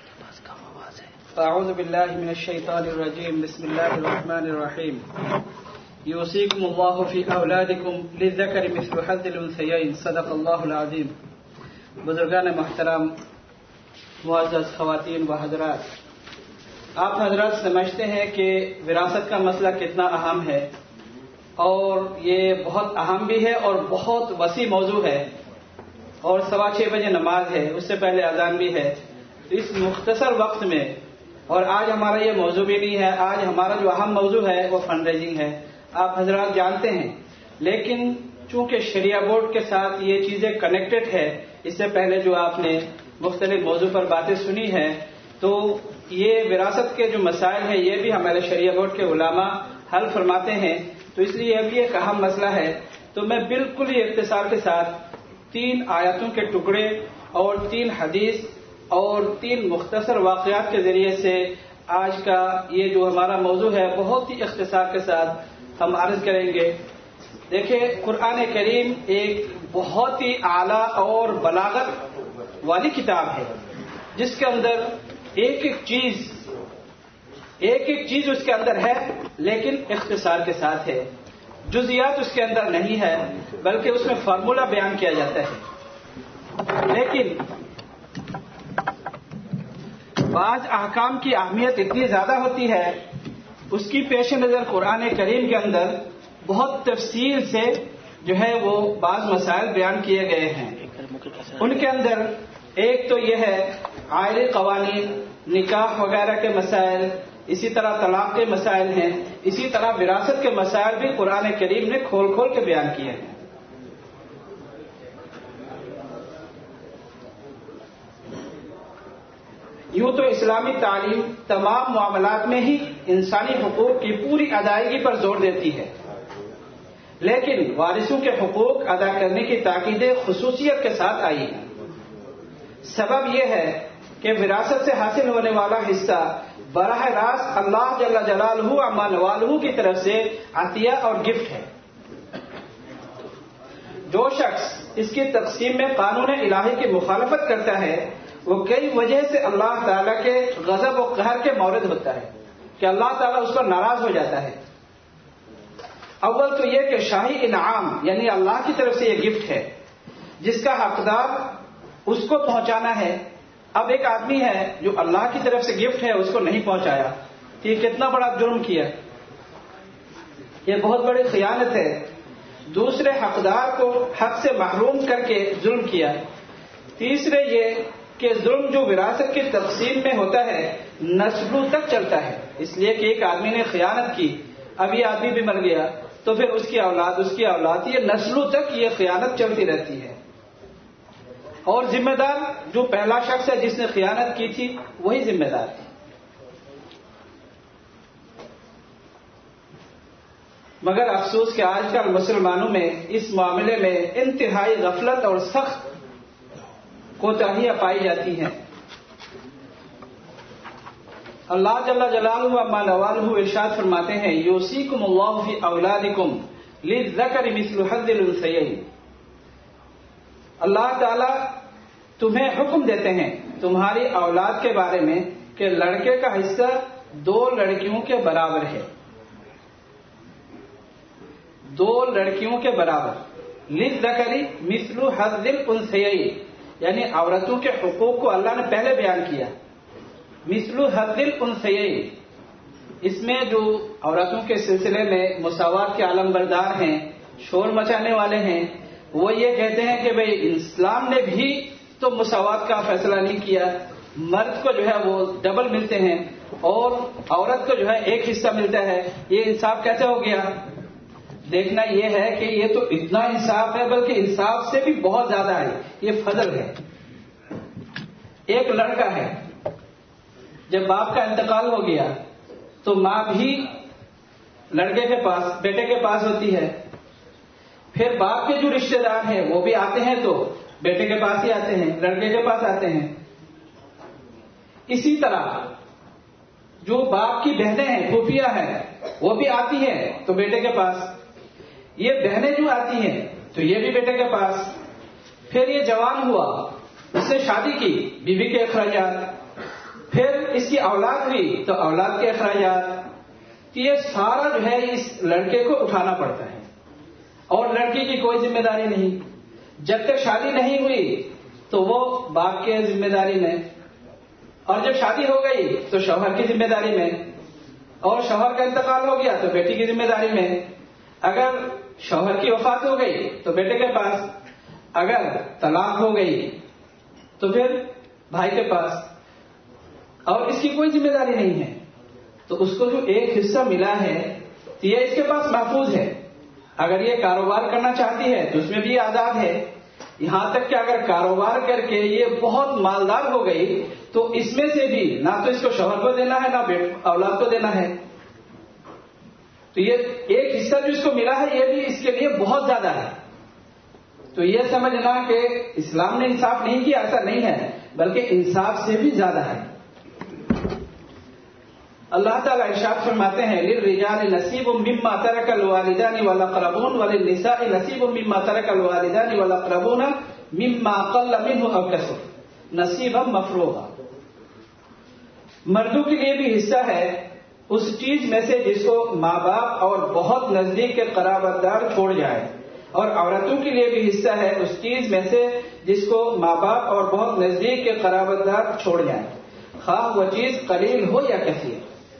اعوذ باللہ من الشیطان الرجیم, بسم اللہ الرحمن الرحیم. یوصیکم اللہ فی اولادکم للذکر مثل حظ الانثیین, صدق اللہ العظیم. بزرگان محترم, معزز خواتین و حضرات, آپ حضرات سمجھتے ہیں کہ وراثت کا مسئلہ کتنا اہم ہے, اور یہ بہت اہم بھی ہے اور بہت وسیع موضوع ہے, اور سوا چھ بجے نماز ہے, اس سے پہلے اذان بھی ہے. اس مختصر وقت میں, اور آج ہمارا یہ موضوع بھی نہیں ہے, آج ہمارا جو اہم موضوع ہے وہ فنڈ ریزنگ ہے, آپ حضرات جانتے ہیں. لیکن چونکہ شریعہ بورڈ کے ساتھ یہ چیزیں کنیکٹڈ ہے, اس سے پہلے جو آپ نے مختلف موضوع پر باتیں سنی ہیں, تو یہ وراثت کے جو مسائل ہیں یہ بھی ہمارے شریعہ بورڈ کے علماء حل فرماتے ہیں. تو اس لیے اب یہ ایک اہم مسئلہ ہے. تو میں بالکل ہی اختصار کے ساتھ تین آیتوں کے ٹکڑے اور تین حدیث اور تین مختصر واقعات کے ذریعے سے آج کا یہ جو ہمارا موضوع ہے بہت ہی اختصار کے ساتھ ہم عرض کریں گے. دیکھیں, قرآن کریم ایک بہت ہی اعلیٰ اور بلاغت والی کتاب ہے, جس کے اندر ایک ایک چیز ایک ایک چیز اس کے اندر ہے, لیکن اختصار کے ساتھ ہے. جزیات اس کے اندر نہیں ہے, بلکہ اس میں فارمولہ بیان کیا جاتا ہے. لیکن بعض احکام کی اہمیت اتنی زیادہ ہوتی ہے, اس کی پیش نظر قرآن کریم کے اندر بہت تفصیل سے جو ہے وہ بعض مسائل بیان کیے گئے ہیں. ان کے اندر ایک تو یہ ہے عائلی قوانین, نکاح وغیرہ کے مسائل, اسی طرح طلاق کے مسائل ہیں, اسی طرح وراثت کے مسائل بھی قرآن کریم نے کھول کھول کے بیان کیے ہیں. یوں تو اسلامی تعلیم تمام معاملات میں ہی انسانی حقوق کی پوری ادائیگی پر زور دیتی ہے, لیکن وارثوں کے حقوق ادا کرنے کی تاکیدیں خصوصیت کے ساتھ آئی ہیں. سبب یہ ہے کہ وراثت سے حاصل ہونے والا حصہ براہ راست اللہ جل جلالہ عما نوالہ کی طرف سے عطیہ اور گفٹ ہے. جو شخص اس کی تقسیم میں قانون الہی کی مخالفت کرتا ہے وہ کئی وجہ سے اللہ تعالیٰ کے غضب و قہر کے مورد ہوتا ہے, کہ اللہ تعالیٰ اس پر ناراض ہو جاتا ہے. اول تو یہ کہ شاہی انعام یعنی اللہ کی طرف سے یہ گفٹ ہے, جس کا حقدار اس کو پہنچانا ہے. اب ایک آدمی ہے جو اللہ کی طرف سے گفٹ ہے, اس کو نہیں پہنچایا, تو یہ کتنا بڑا جرم کیا, یہ بہت بڑی خیانت ہے. دوسرے حقدار کو حق سے محروم کر کے ظلم کیا. تیسرے یہ کہ ظلم جو وراثت کی تقسیم میں ہوتا ہے نسلوں تک چلتا ہے, اس لیے کہ ایک آدمی نے خیانت کی, اب یہ آدمی بھی مر گیا تو پھر اس کی اولاد اس کی اولاد, یہ نسلوں تک یہ خیانت چلتی رہتی ہے. اور ذمہ دار جو پہلا شخص ہے جس نے خیانت کی تھی وہی ذمہ دار ہے. مگر افسوس کہ آج کل مسلمانوں میں اس معاملے میں انتہائی غفلت اور سخت کوتاہیاں پائی جاتی ہیں. اللہ جل جلالہ عما نوالہ ارشاد فرماتے ہیں یوصیکم اللہ فی اولادکم للذکر مثل حظ الانثیین. اللہ تعالی تمہیں حکم دیتے ہیں تمہاری اولاد کے بارے میں کہ لڑکے کا حصہ دو لڑکیوں کے برابر ہے. دو لڑکیوں کے برابر. للذکر مثل حظ الانثیین یعنی عورتوں کے حقوق کو اللہ نے پہلے بیان کیا. مثل حظ الانثیین اس میں جو عورتوں کے سلسلے میں مساوات کے علم بردار ہیں، شور مچانے والے ہیں، وہ یہ کہتے ہیں کہ بھئی اسلام نے بھی تو مساوات کا فیصلہ نہیں کیا، مرد کو جو ہے وہ ڈبل ملتے ہیں اور عورت کو جو ہے ایک حصہ ملتا ہے، یہ انصاف کیسے ہو گیا؟ دیکھنا یہ ہے کہ یہ تو اتنا انصاف ہے بلکہ انصاف سے بھی بہت زیادہ ہے، یہ فضل ہے. ایک لڑکا ہے، جب باپ کا انتقال ہو گیا تو ماں بھی لڑکے کے پاس بیٹے کے پاس ہوتی ہے، پھر باپ کے جو رشتہ دار ہیں وہ بھی آتے ہیں تو بیٹے کے پاس ہی آتے ہیں، لڑکے کے پاس آتے ہیں. اسی طرح جو باپ کی بہنیں ہیں، پھوپھیاں ہیں، وہ بھی آتی ہیں تو بیٹے کے پاس. یہ بہنیں جو آتی ہیں تو یہ بھی بیٹے کے پاس. پھر یہ جوان ہوا، اس نے شادی کی، بیوی کے اخراجات، پھر اس کی اولاد ہوئی تو اولاد کے اخراجات. تو یہ سارا جو ہے اس لڑکے کو اٹھانا پڑتا ہے اور لڑکی کی کوئی ذمہ داری نہیں. جب تک شادی نہیں ہوئی تو وہ باپ کے ذمہ داری میں، اور جب شادی ہو گئی تو شوہر کی ذمہ داری میں، اور شوہر کا انتقال ہو گیا تو بیٹی کی ذمہ داری میں. اگر شوہر کی وفات ہو گئی تو بیٹے کے پاس، اگر طلاق ہو گئی تو پھر بھائی کے پاس، اور اس کی کوئی ذمہ داری نہیں ہے. تو اس کو جو ایک حصہ ملا ہے تو یہ اس کے پاس محفوظ ہے. اگر یہ کاروبار کرنا چاہتی ہے تو اس میں بھی یہ آزاد ہے. یہاں تک کہ اگر کاروبار کر کے یہ بہت مالدار ہو گئی تو اس میں سے بھی نہ تو اس کو شوہر کو دینا ہے نہ اولاد کو دینا ہے. تو یہ ایک حصہ جو اس کو ملا ہے یہ بھی اس کے لیے بہت زیادہ ہے. تو یہ سمجھنا کہ اسلام نے انصاف نہیں کیا، ایسا نہیں ہے، بلکہ انصاف سے بھی زیادہ ہے. اللہ تعالیٰ ارشاد فرماتے ہیں للرجال نصیب مما ترک الوالدان والاقربون وللنساء نصیب مما ترک الوالدان والاقربون مما قل منه او کثر نصیبا مفروضا. مردوں کے لیے بھی حصہ ہے اس چیز میں سے جس کو ماں باپ اور بہت نزدیک کے قرابت دار چھوڑ جائے، اور عورتوں کے لیے بھی حصہ ہے اس چیز میں سے جس کو ماں باپ اور بہت نزدیک کے قرابت دار چھوڑ جائیں، خواہ وہ چیز قلیل ہو یا کثیر.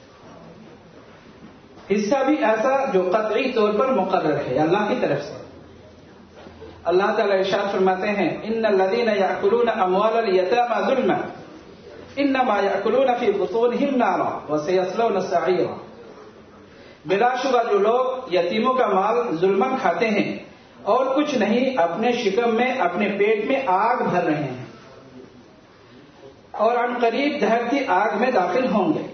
حصہ بھی ایسا جو قطعی طور پر مقرر ہے اللہ کی طرف سے. اللہ تعالیٰ ارشاد فرماتے ہیں ان الذین یأکلون اموال الیتامی ظلما انما یأکلون فی بطونہم نارا وسیصلون سعیرا. بلا شبہ جو لوگ یتیموں کا مال ظلمن کھاتے ہیں اور کچھ نہیں اپنے شکم میں اپنے پیٹ میں آگ بھر رہے ہیں اور عن قریب دہکتی آگ میں داخل ہوں گے.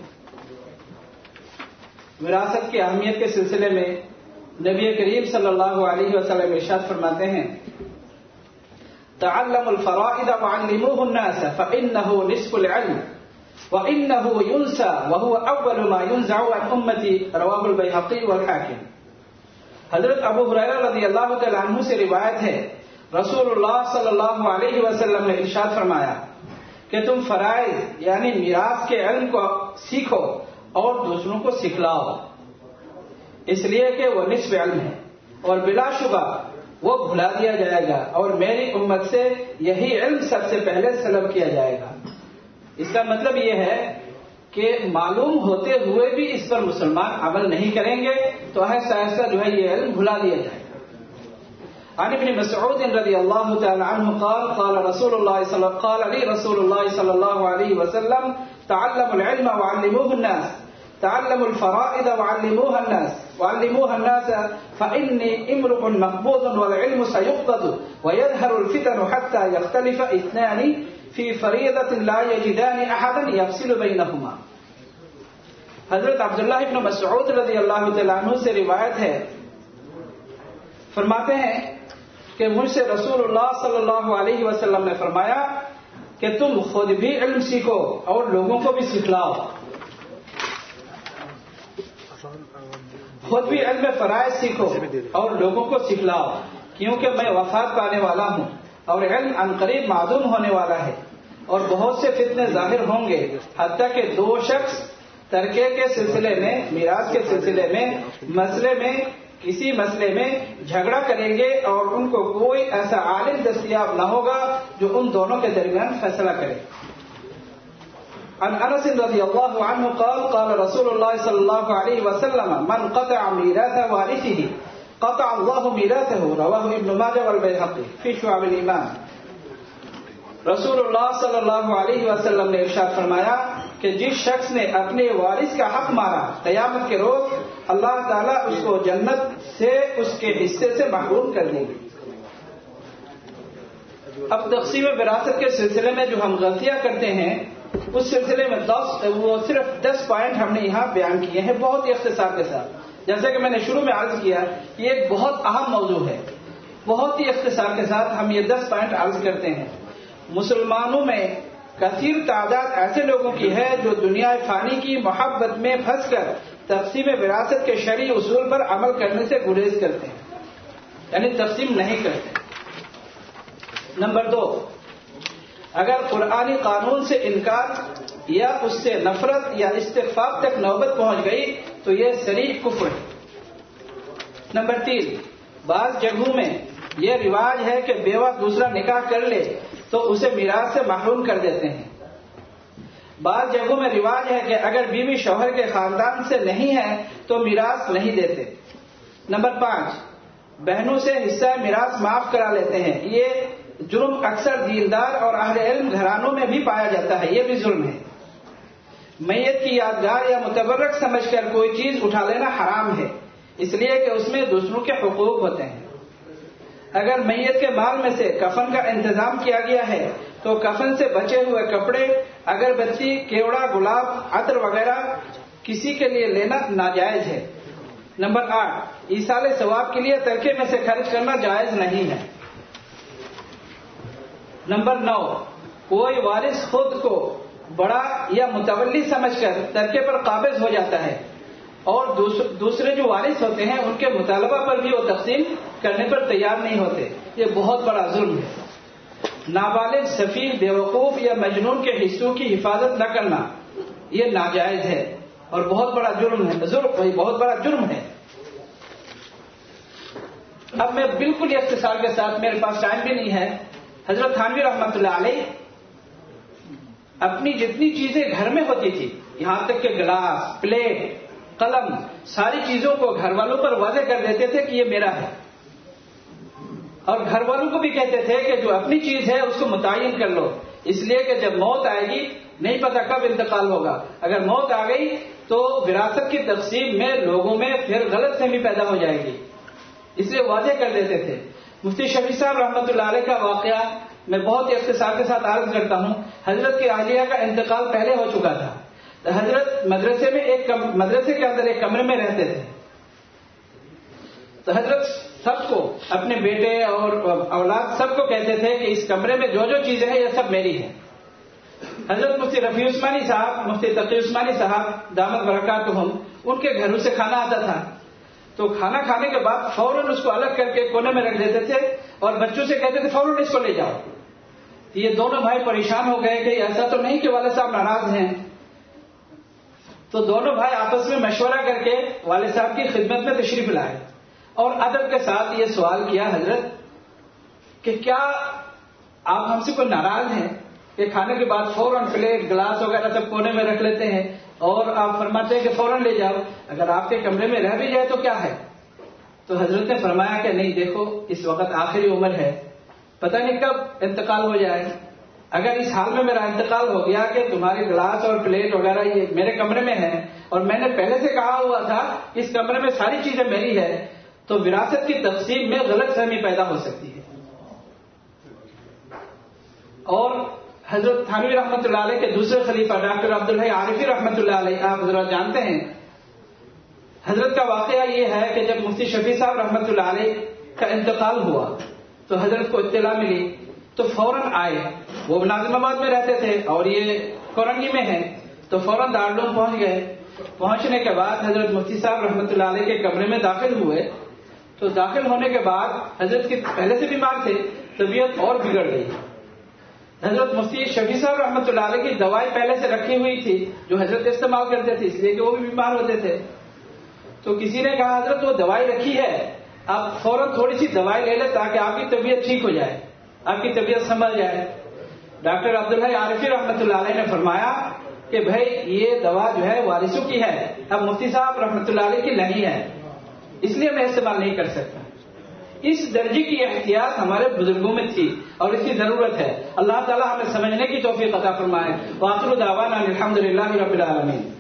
وراثت کی اہمیت کے سلسلے میں نبی کریم صلی اللہ علیہ وسلم ارشاد فرماتے ہیں تعلموا الفرائض وعلموه الناس فإنه نصف العلم وإنه ينسى وهو أول ما ينزع عن أمتي رواه البيهقي والحاكم. حضرت ابو ہریرہ رضی اللہ تعالی عنہ سے روایت ہے رسول اللہ صلی اللہ علیہ وسلم نے ارشاد فرمایا کہ تم فرائض یعنی میراث کے علم کو سیکھو اور دوسروں کو سکھلاؤ، اس لیے کہ وہ نصف علم ہے اور بلا شبہ وہ بھلا دیا جائے گا اور میری امت سے یہی علم سب سے پہلے سلب کیا جائے گا. اس کا مطلب یہ ہے کہ معلوم ہوتے ہوئے بھی اس پر مسلمان عمل نہیں کریں گے تو آہستہ آہستہ جو ہے یہ علم بھلا دیا جائے گا. عن ابن مسعود رضی اللہ تعالی عنہ قال قال رسول اللہ صلی قال علی رسول اللہ صلی اللہ علیہ وسلم تعلموا العلم وعلموه الناس تعلموا الفرائض وعلموها الناس وعلموها الناس فإني امرؤ مقبوض والعلم سيقبض ويظهر الفتن حتى يختلف اثنان في فريضة لا يجدان أحدا يفصل بينهما. حضرت عبداللہ ابن مسعود رضی اللہ تعالیٰ عنہ سے روایت ہے، فرماتے ہیں کہ مجھ سے رسول اللہ صلی اللہ علیہ وسلم نے فرمایا کہ تم خود بھی علم سیکھو اور لوگوں کو بھی سکھلاؤ. خود بھی علم فرائض سیکھو اور لوگوں کو سکھلاؤ، کیونکہ میں وفات پانے والا ہوں اور علم عنقریب معدوم ہونے والا ہے اور بہت سے فتنے ظاہر ہوں گے، حتیٰ کہ دو شخص ترکے کے سلسلے میں، میراث کے سلسلے میں، مسئلے میں، کسی مسئلے میں جھگڑا کریں گے اور ان کو کوئی ایسا عالم دستیاب نہ ہوگا جو ان دونوں کے درمیان فیصلہ کرے. عن انس رضی اللہ عنہ قال قال رسول اللہ صلی اللہ علیہ وسلم من قطع میراث وارثه قطع اللہ میراثه رواہ ابن ماجہ والبیہقی فی شعب الایمان. رسول اللہ صلی اللہ علیہ وسلم نے ارشاد فرمایا کہ جس شخص نے اپنے وارث کا حق مارا قیامت کے روز اللہ تعالیٰ اس کو جنت سے اس کے حصے سے محروم کر دیں گے. اب تقسیم وراثت کے سلسلے میں جو ہم غلطیاں کرتے ہیں اس سلسلے میں دس وہ صرف دس پوائنٹ ہم نے یہاں بیان کیے ہیں بہت ہی اختصار کے ساتھ. جیسے کہ میں نے شروع میں عرض کیا یہ ایک بہت اہم موضوع ہے، بہت ہی اختصار کے ساتھ ہم یہ دس پوائنٹ عرض کرتے ہیں. مسلمانوں میں کثیر تعداد ایسے لوگوں کی ہے جو دنیا فانی کی محبت میں پھنس کر تقسیم وراثت کے شرعی اصول پر عمل کرنے سے گریز کرتے ہیں، یعنی تقسیم نہیں کرتے. نمبر دو، اگر قرآنی قانون سے انکار یا اس سے نفرت یا استخفاف تک نوبت پہنچ گئی تو یہ صریح کفر ہے. نمبر تین، بعض جگہوں میں یہ رواج ہے کہ بیوہ دوسرا نکاح کر لے تو اسے میراث سے محروم کر دیتے ہیں. بعض جگہوں میں رواج ہے کہ اگر بیوی شوہر کے خاندان سے نہیں ہے تو میراث نہیں دیتے. نمبر پانچ، بہنوں سے حصہ میراث معاف کرا لیتے ہیں. یہ جرم اکثر دیندار اور اہل علم گھرانوں میں بھی پایا جاتا ہے، یہ بھی ظلم ہے. میت کی یادگار یا متبرک سمجھ کر کوئی چیز اٹھا لینا حرام ہے، اس لیے کہ اس میں دوسروں کے حقوق ہوتے ہیں. اگر میت کے مال میں سے کفن کا انتظام کیا گیا ہے تو کفن سے بچے ہوئے کپڑے، اگر بتی، کیوڑا، گلاب، عطر وغیرہ کسی کے لیے لینا ناجائز ہے. نمبر آٹھ، ایصال ثواب کے لیے ترکے میں سے خرچ کرنا جائز نہیں ہے. نمبر نو، کوئی وارث خود کو بڑا یا متولی سمجھ کر ترکے پر قابض ہو جاتا ہے اور دوسرے جو وارث ہوتے ہیں ان کے مطالبہ پر بھی وہ تقسیم کرنے پر تیار نہیں ہوتے. یہ بہت بڑا ظلم ہے. نابالغ، سفیہ، بیوقوف یا مجنون کے حصوں کی حفاظت نہ کرنا یہ ناجائز ہے اور بہت بڑا جرم ہے ظلم بہت بڑا جرم ہے. اب میں بالکل اختصار کے ساتھ، میرے پاس ٹائم بھی نہیں ہے، حضرت تھانوی رحمۃ اللہ علیہ اپنی جتنی چیزیں گھر میں ہوتی تھی، یہاں تک کہ گلاس، پلیٹ، قلم، ساری چیزوں کو گھر والوں پر واضح کر دیتے تھے کہ یہ میرا ہے، اور گھر والوں کو بھی کہتے تھے کہ جو اپنی چیز ہے اس کو متعین کر لو، اس لیے کہ جب موت آئے گی نہیں پتا کب انتقال ہوگا. اگر موت آ گئی تو وراثت کی تقسیم میں لوگوں میں پھر غلط فہمی پیدا ہو جائے گی، اس لیے واضح کر دیتے تھے. مفتی شفیع صاحب رحمۃ اللہ علیہ کا واقعہ میں بہت ہی اختصار کے ساتھ عرض کرتا ہوں. حضرت کے اہلیہ کا انتقال پہلے ہو چکا تھا. حضرت مدرسے میں ایک مدرسے کے اندر ایک کمرے میں رہتے تھے. تو حضرت سب کو، اپنے بیٹے اور اولاد سب کو کہتے تھے کہ اس کمرے میں جو جو چیزیں ہیں یہ سب میری ہیں. حضرت مفتی رفیع عثمانی صاحب، مفتی تقی عثمانی صاحب دامت برکاتہم، ان کے گھروں سے کھانا آتا تھا تو کھانا کھانے کے بعد فوراً اس کو الگ کر کے کونے میں رکھ دیتے تھے اور بچوں سے کہتے تھے فوراً اس کو لے جاؤ. یہ دونوں بھائی پریشان ہو گئے کہ ایسا تو نہیں کہ والد صاحب ناراض ہیں. تو دونوں بھائی آپس میں مشورہ کر کے والد صاحب کی خدمت میں تشریف لائے اور ادب کے ساتھ یہ سوال کیا، حضرت کہ کیا آپ ہم سے کوئی ناراض ہیں کہ کھانے کے بعد فوراً پلیٹ، گلاس وغیرہ سب کونے میں رکھ لیتے ہیں اور آپ فرماتے ہیں کہ فوراً لے جاؤ، اگر آپ کے کمرے میں رہ بھی جائے تو کیا ہے؟ تو حضرت نے فرمایا کہ نہیں، دیکھو اس وقت آخری عمر ہے، پتہ نہیں کب انتقال ہو جائے، اگر اس حال میں میرا انتقال ہو گیا کہ تمہاری گلاس اور پلیٹ وغیرہ یہ میرے کمرے میں ہے اور میں نے پہلے سے کہا ہوا تھا اس کمرے میں ساری چیزیں میری ہے، تو وراثت کی تقسیم میں غلط فہمی پیدا ہو سکتی ہے. اور حضرت تھانوی رحمۃ اللہ علیہ کے دوسرے خلیفہ ڈاکٹر عبدالحی عارفی رحمۃ اللہ علیہ، آپ حضرات جانتے ہیں، حضرت کا واقعہ یہ ہے کہ جب مفتی شفیع صاحب رحمۃ اللہ علیہ کا انتقال ہوا تو حضرت کو اطلاع ملی تو فوراً آئے. وہ ناظم آباد میں رہتے تھے اور یہ کورنگی میں ہیں، تو فوراً دارالعلوم پہنچ گئے. پہنچنے کے بعد حضرت مفتی صاحب رحمۃ اللہ علیہ کے کمرے میں داخل ہوئے. تو داخل ہونے کے بعد حضرت کے پہلے سے بیمار تھے، طبیعت اور بگڑ گئی. حضرت مفتی شفیع صاحب رحمۃ اللہ علیہ کی دوائی پہلے سے رکھی ہوئی تھی جو حضرت استعمال کرتے تھے، اس لیے کہ وہ بھی بیمار ہوتے تھے. تو کسی نے کہا حضرت وہ دوائی رکھی ہے، آپ فوراً تھوڑی سی دوائی لے لیں تاکہ آپ کی طبیعت ٹھیک ہو جائے، آپ کی طبیعت سنبھل جائے. ڈاکٹر عبدالحی عارفی رحمۃ اللہ علیہ نے فرمایا کہ بھائی یہ دوا جو ہے وارثوں کی ہے، اب مفتی صاحب رحمۃ اللہ علیہ کی نہیں ہے، اس لیے میں استعمال نہیں کر سکتا. اس درجے کی احتیاط ہمارے بزرگوں میں تھی اور اس کی ضرورت ہے. اللہ تعالیٰ ہمیں سمجھنے کی توفیق عطا فرمائے. وآخر دعوانا الحمد للہ رب العالمین.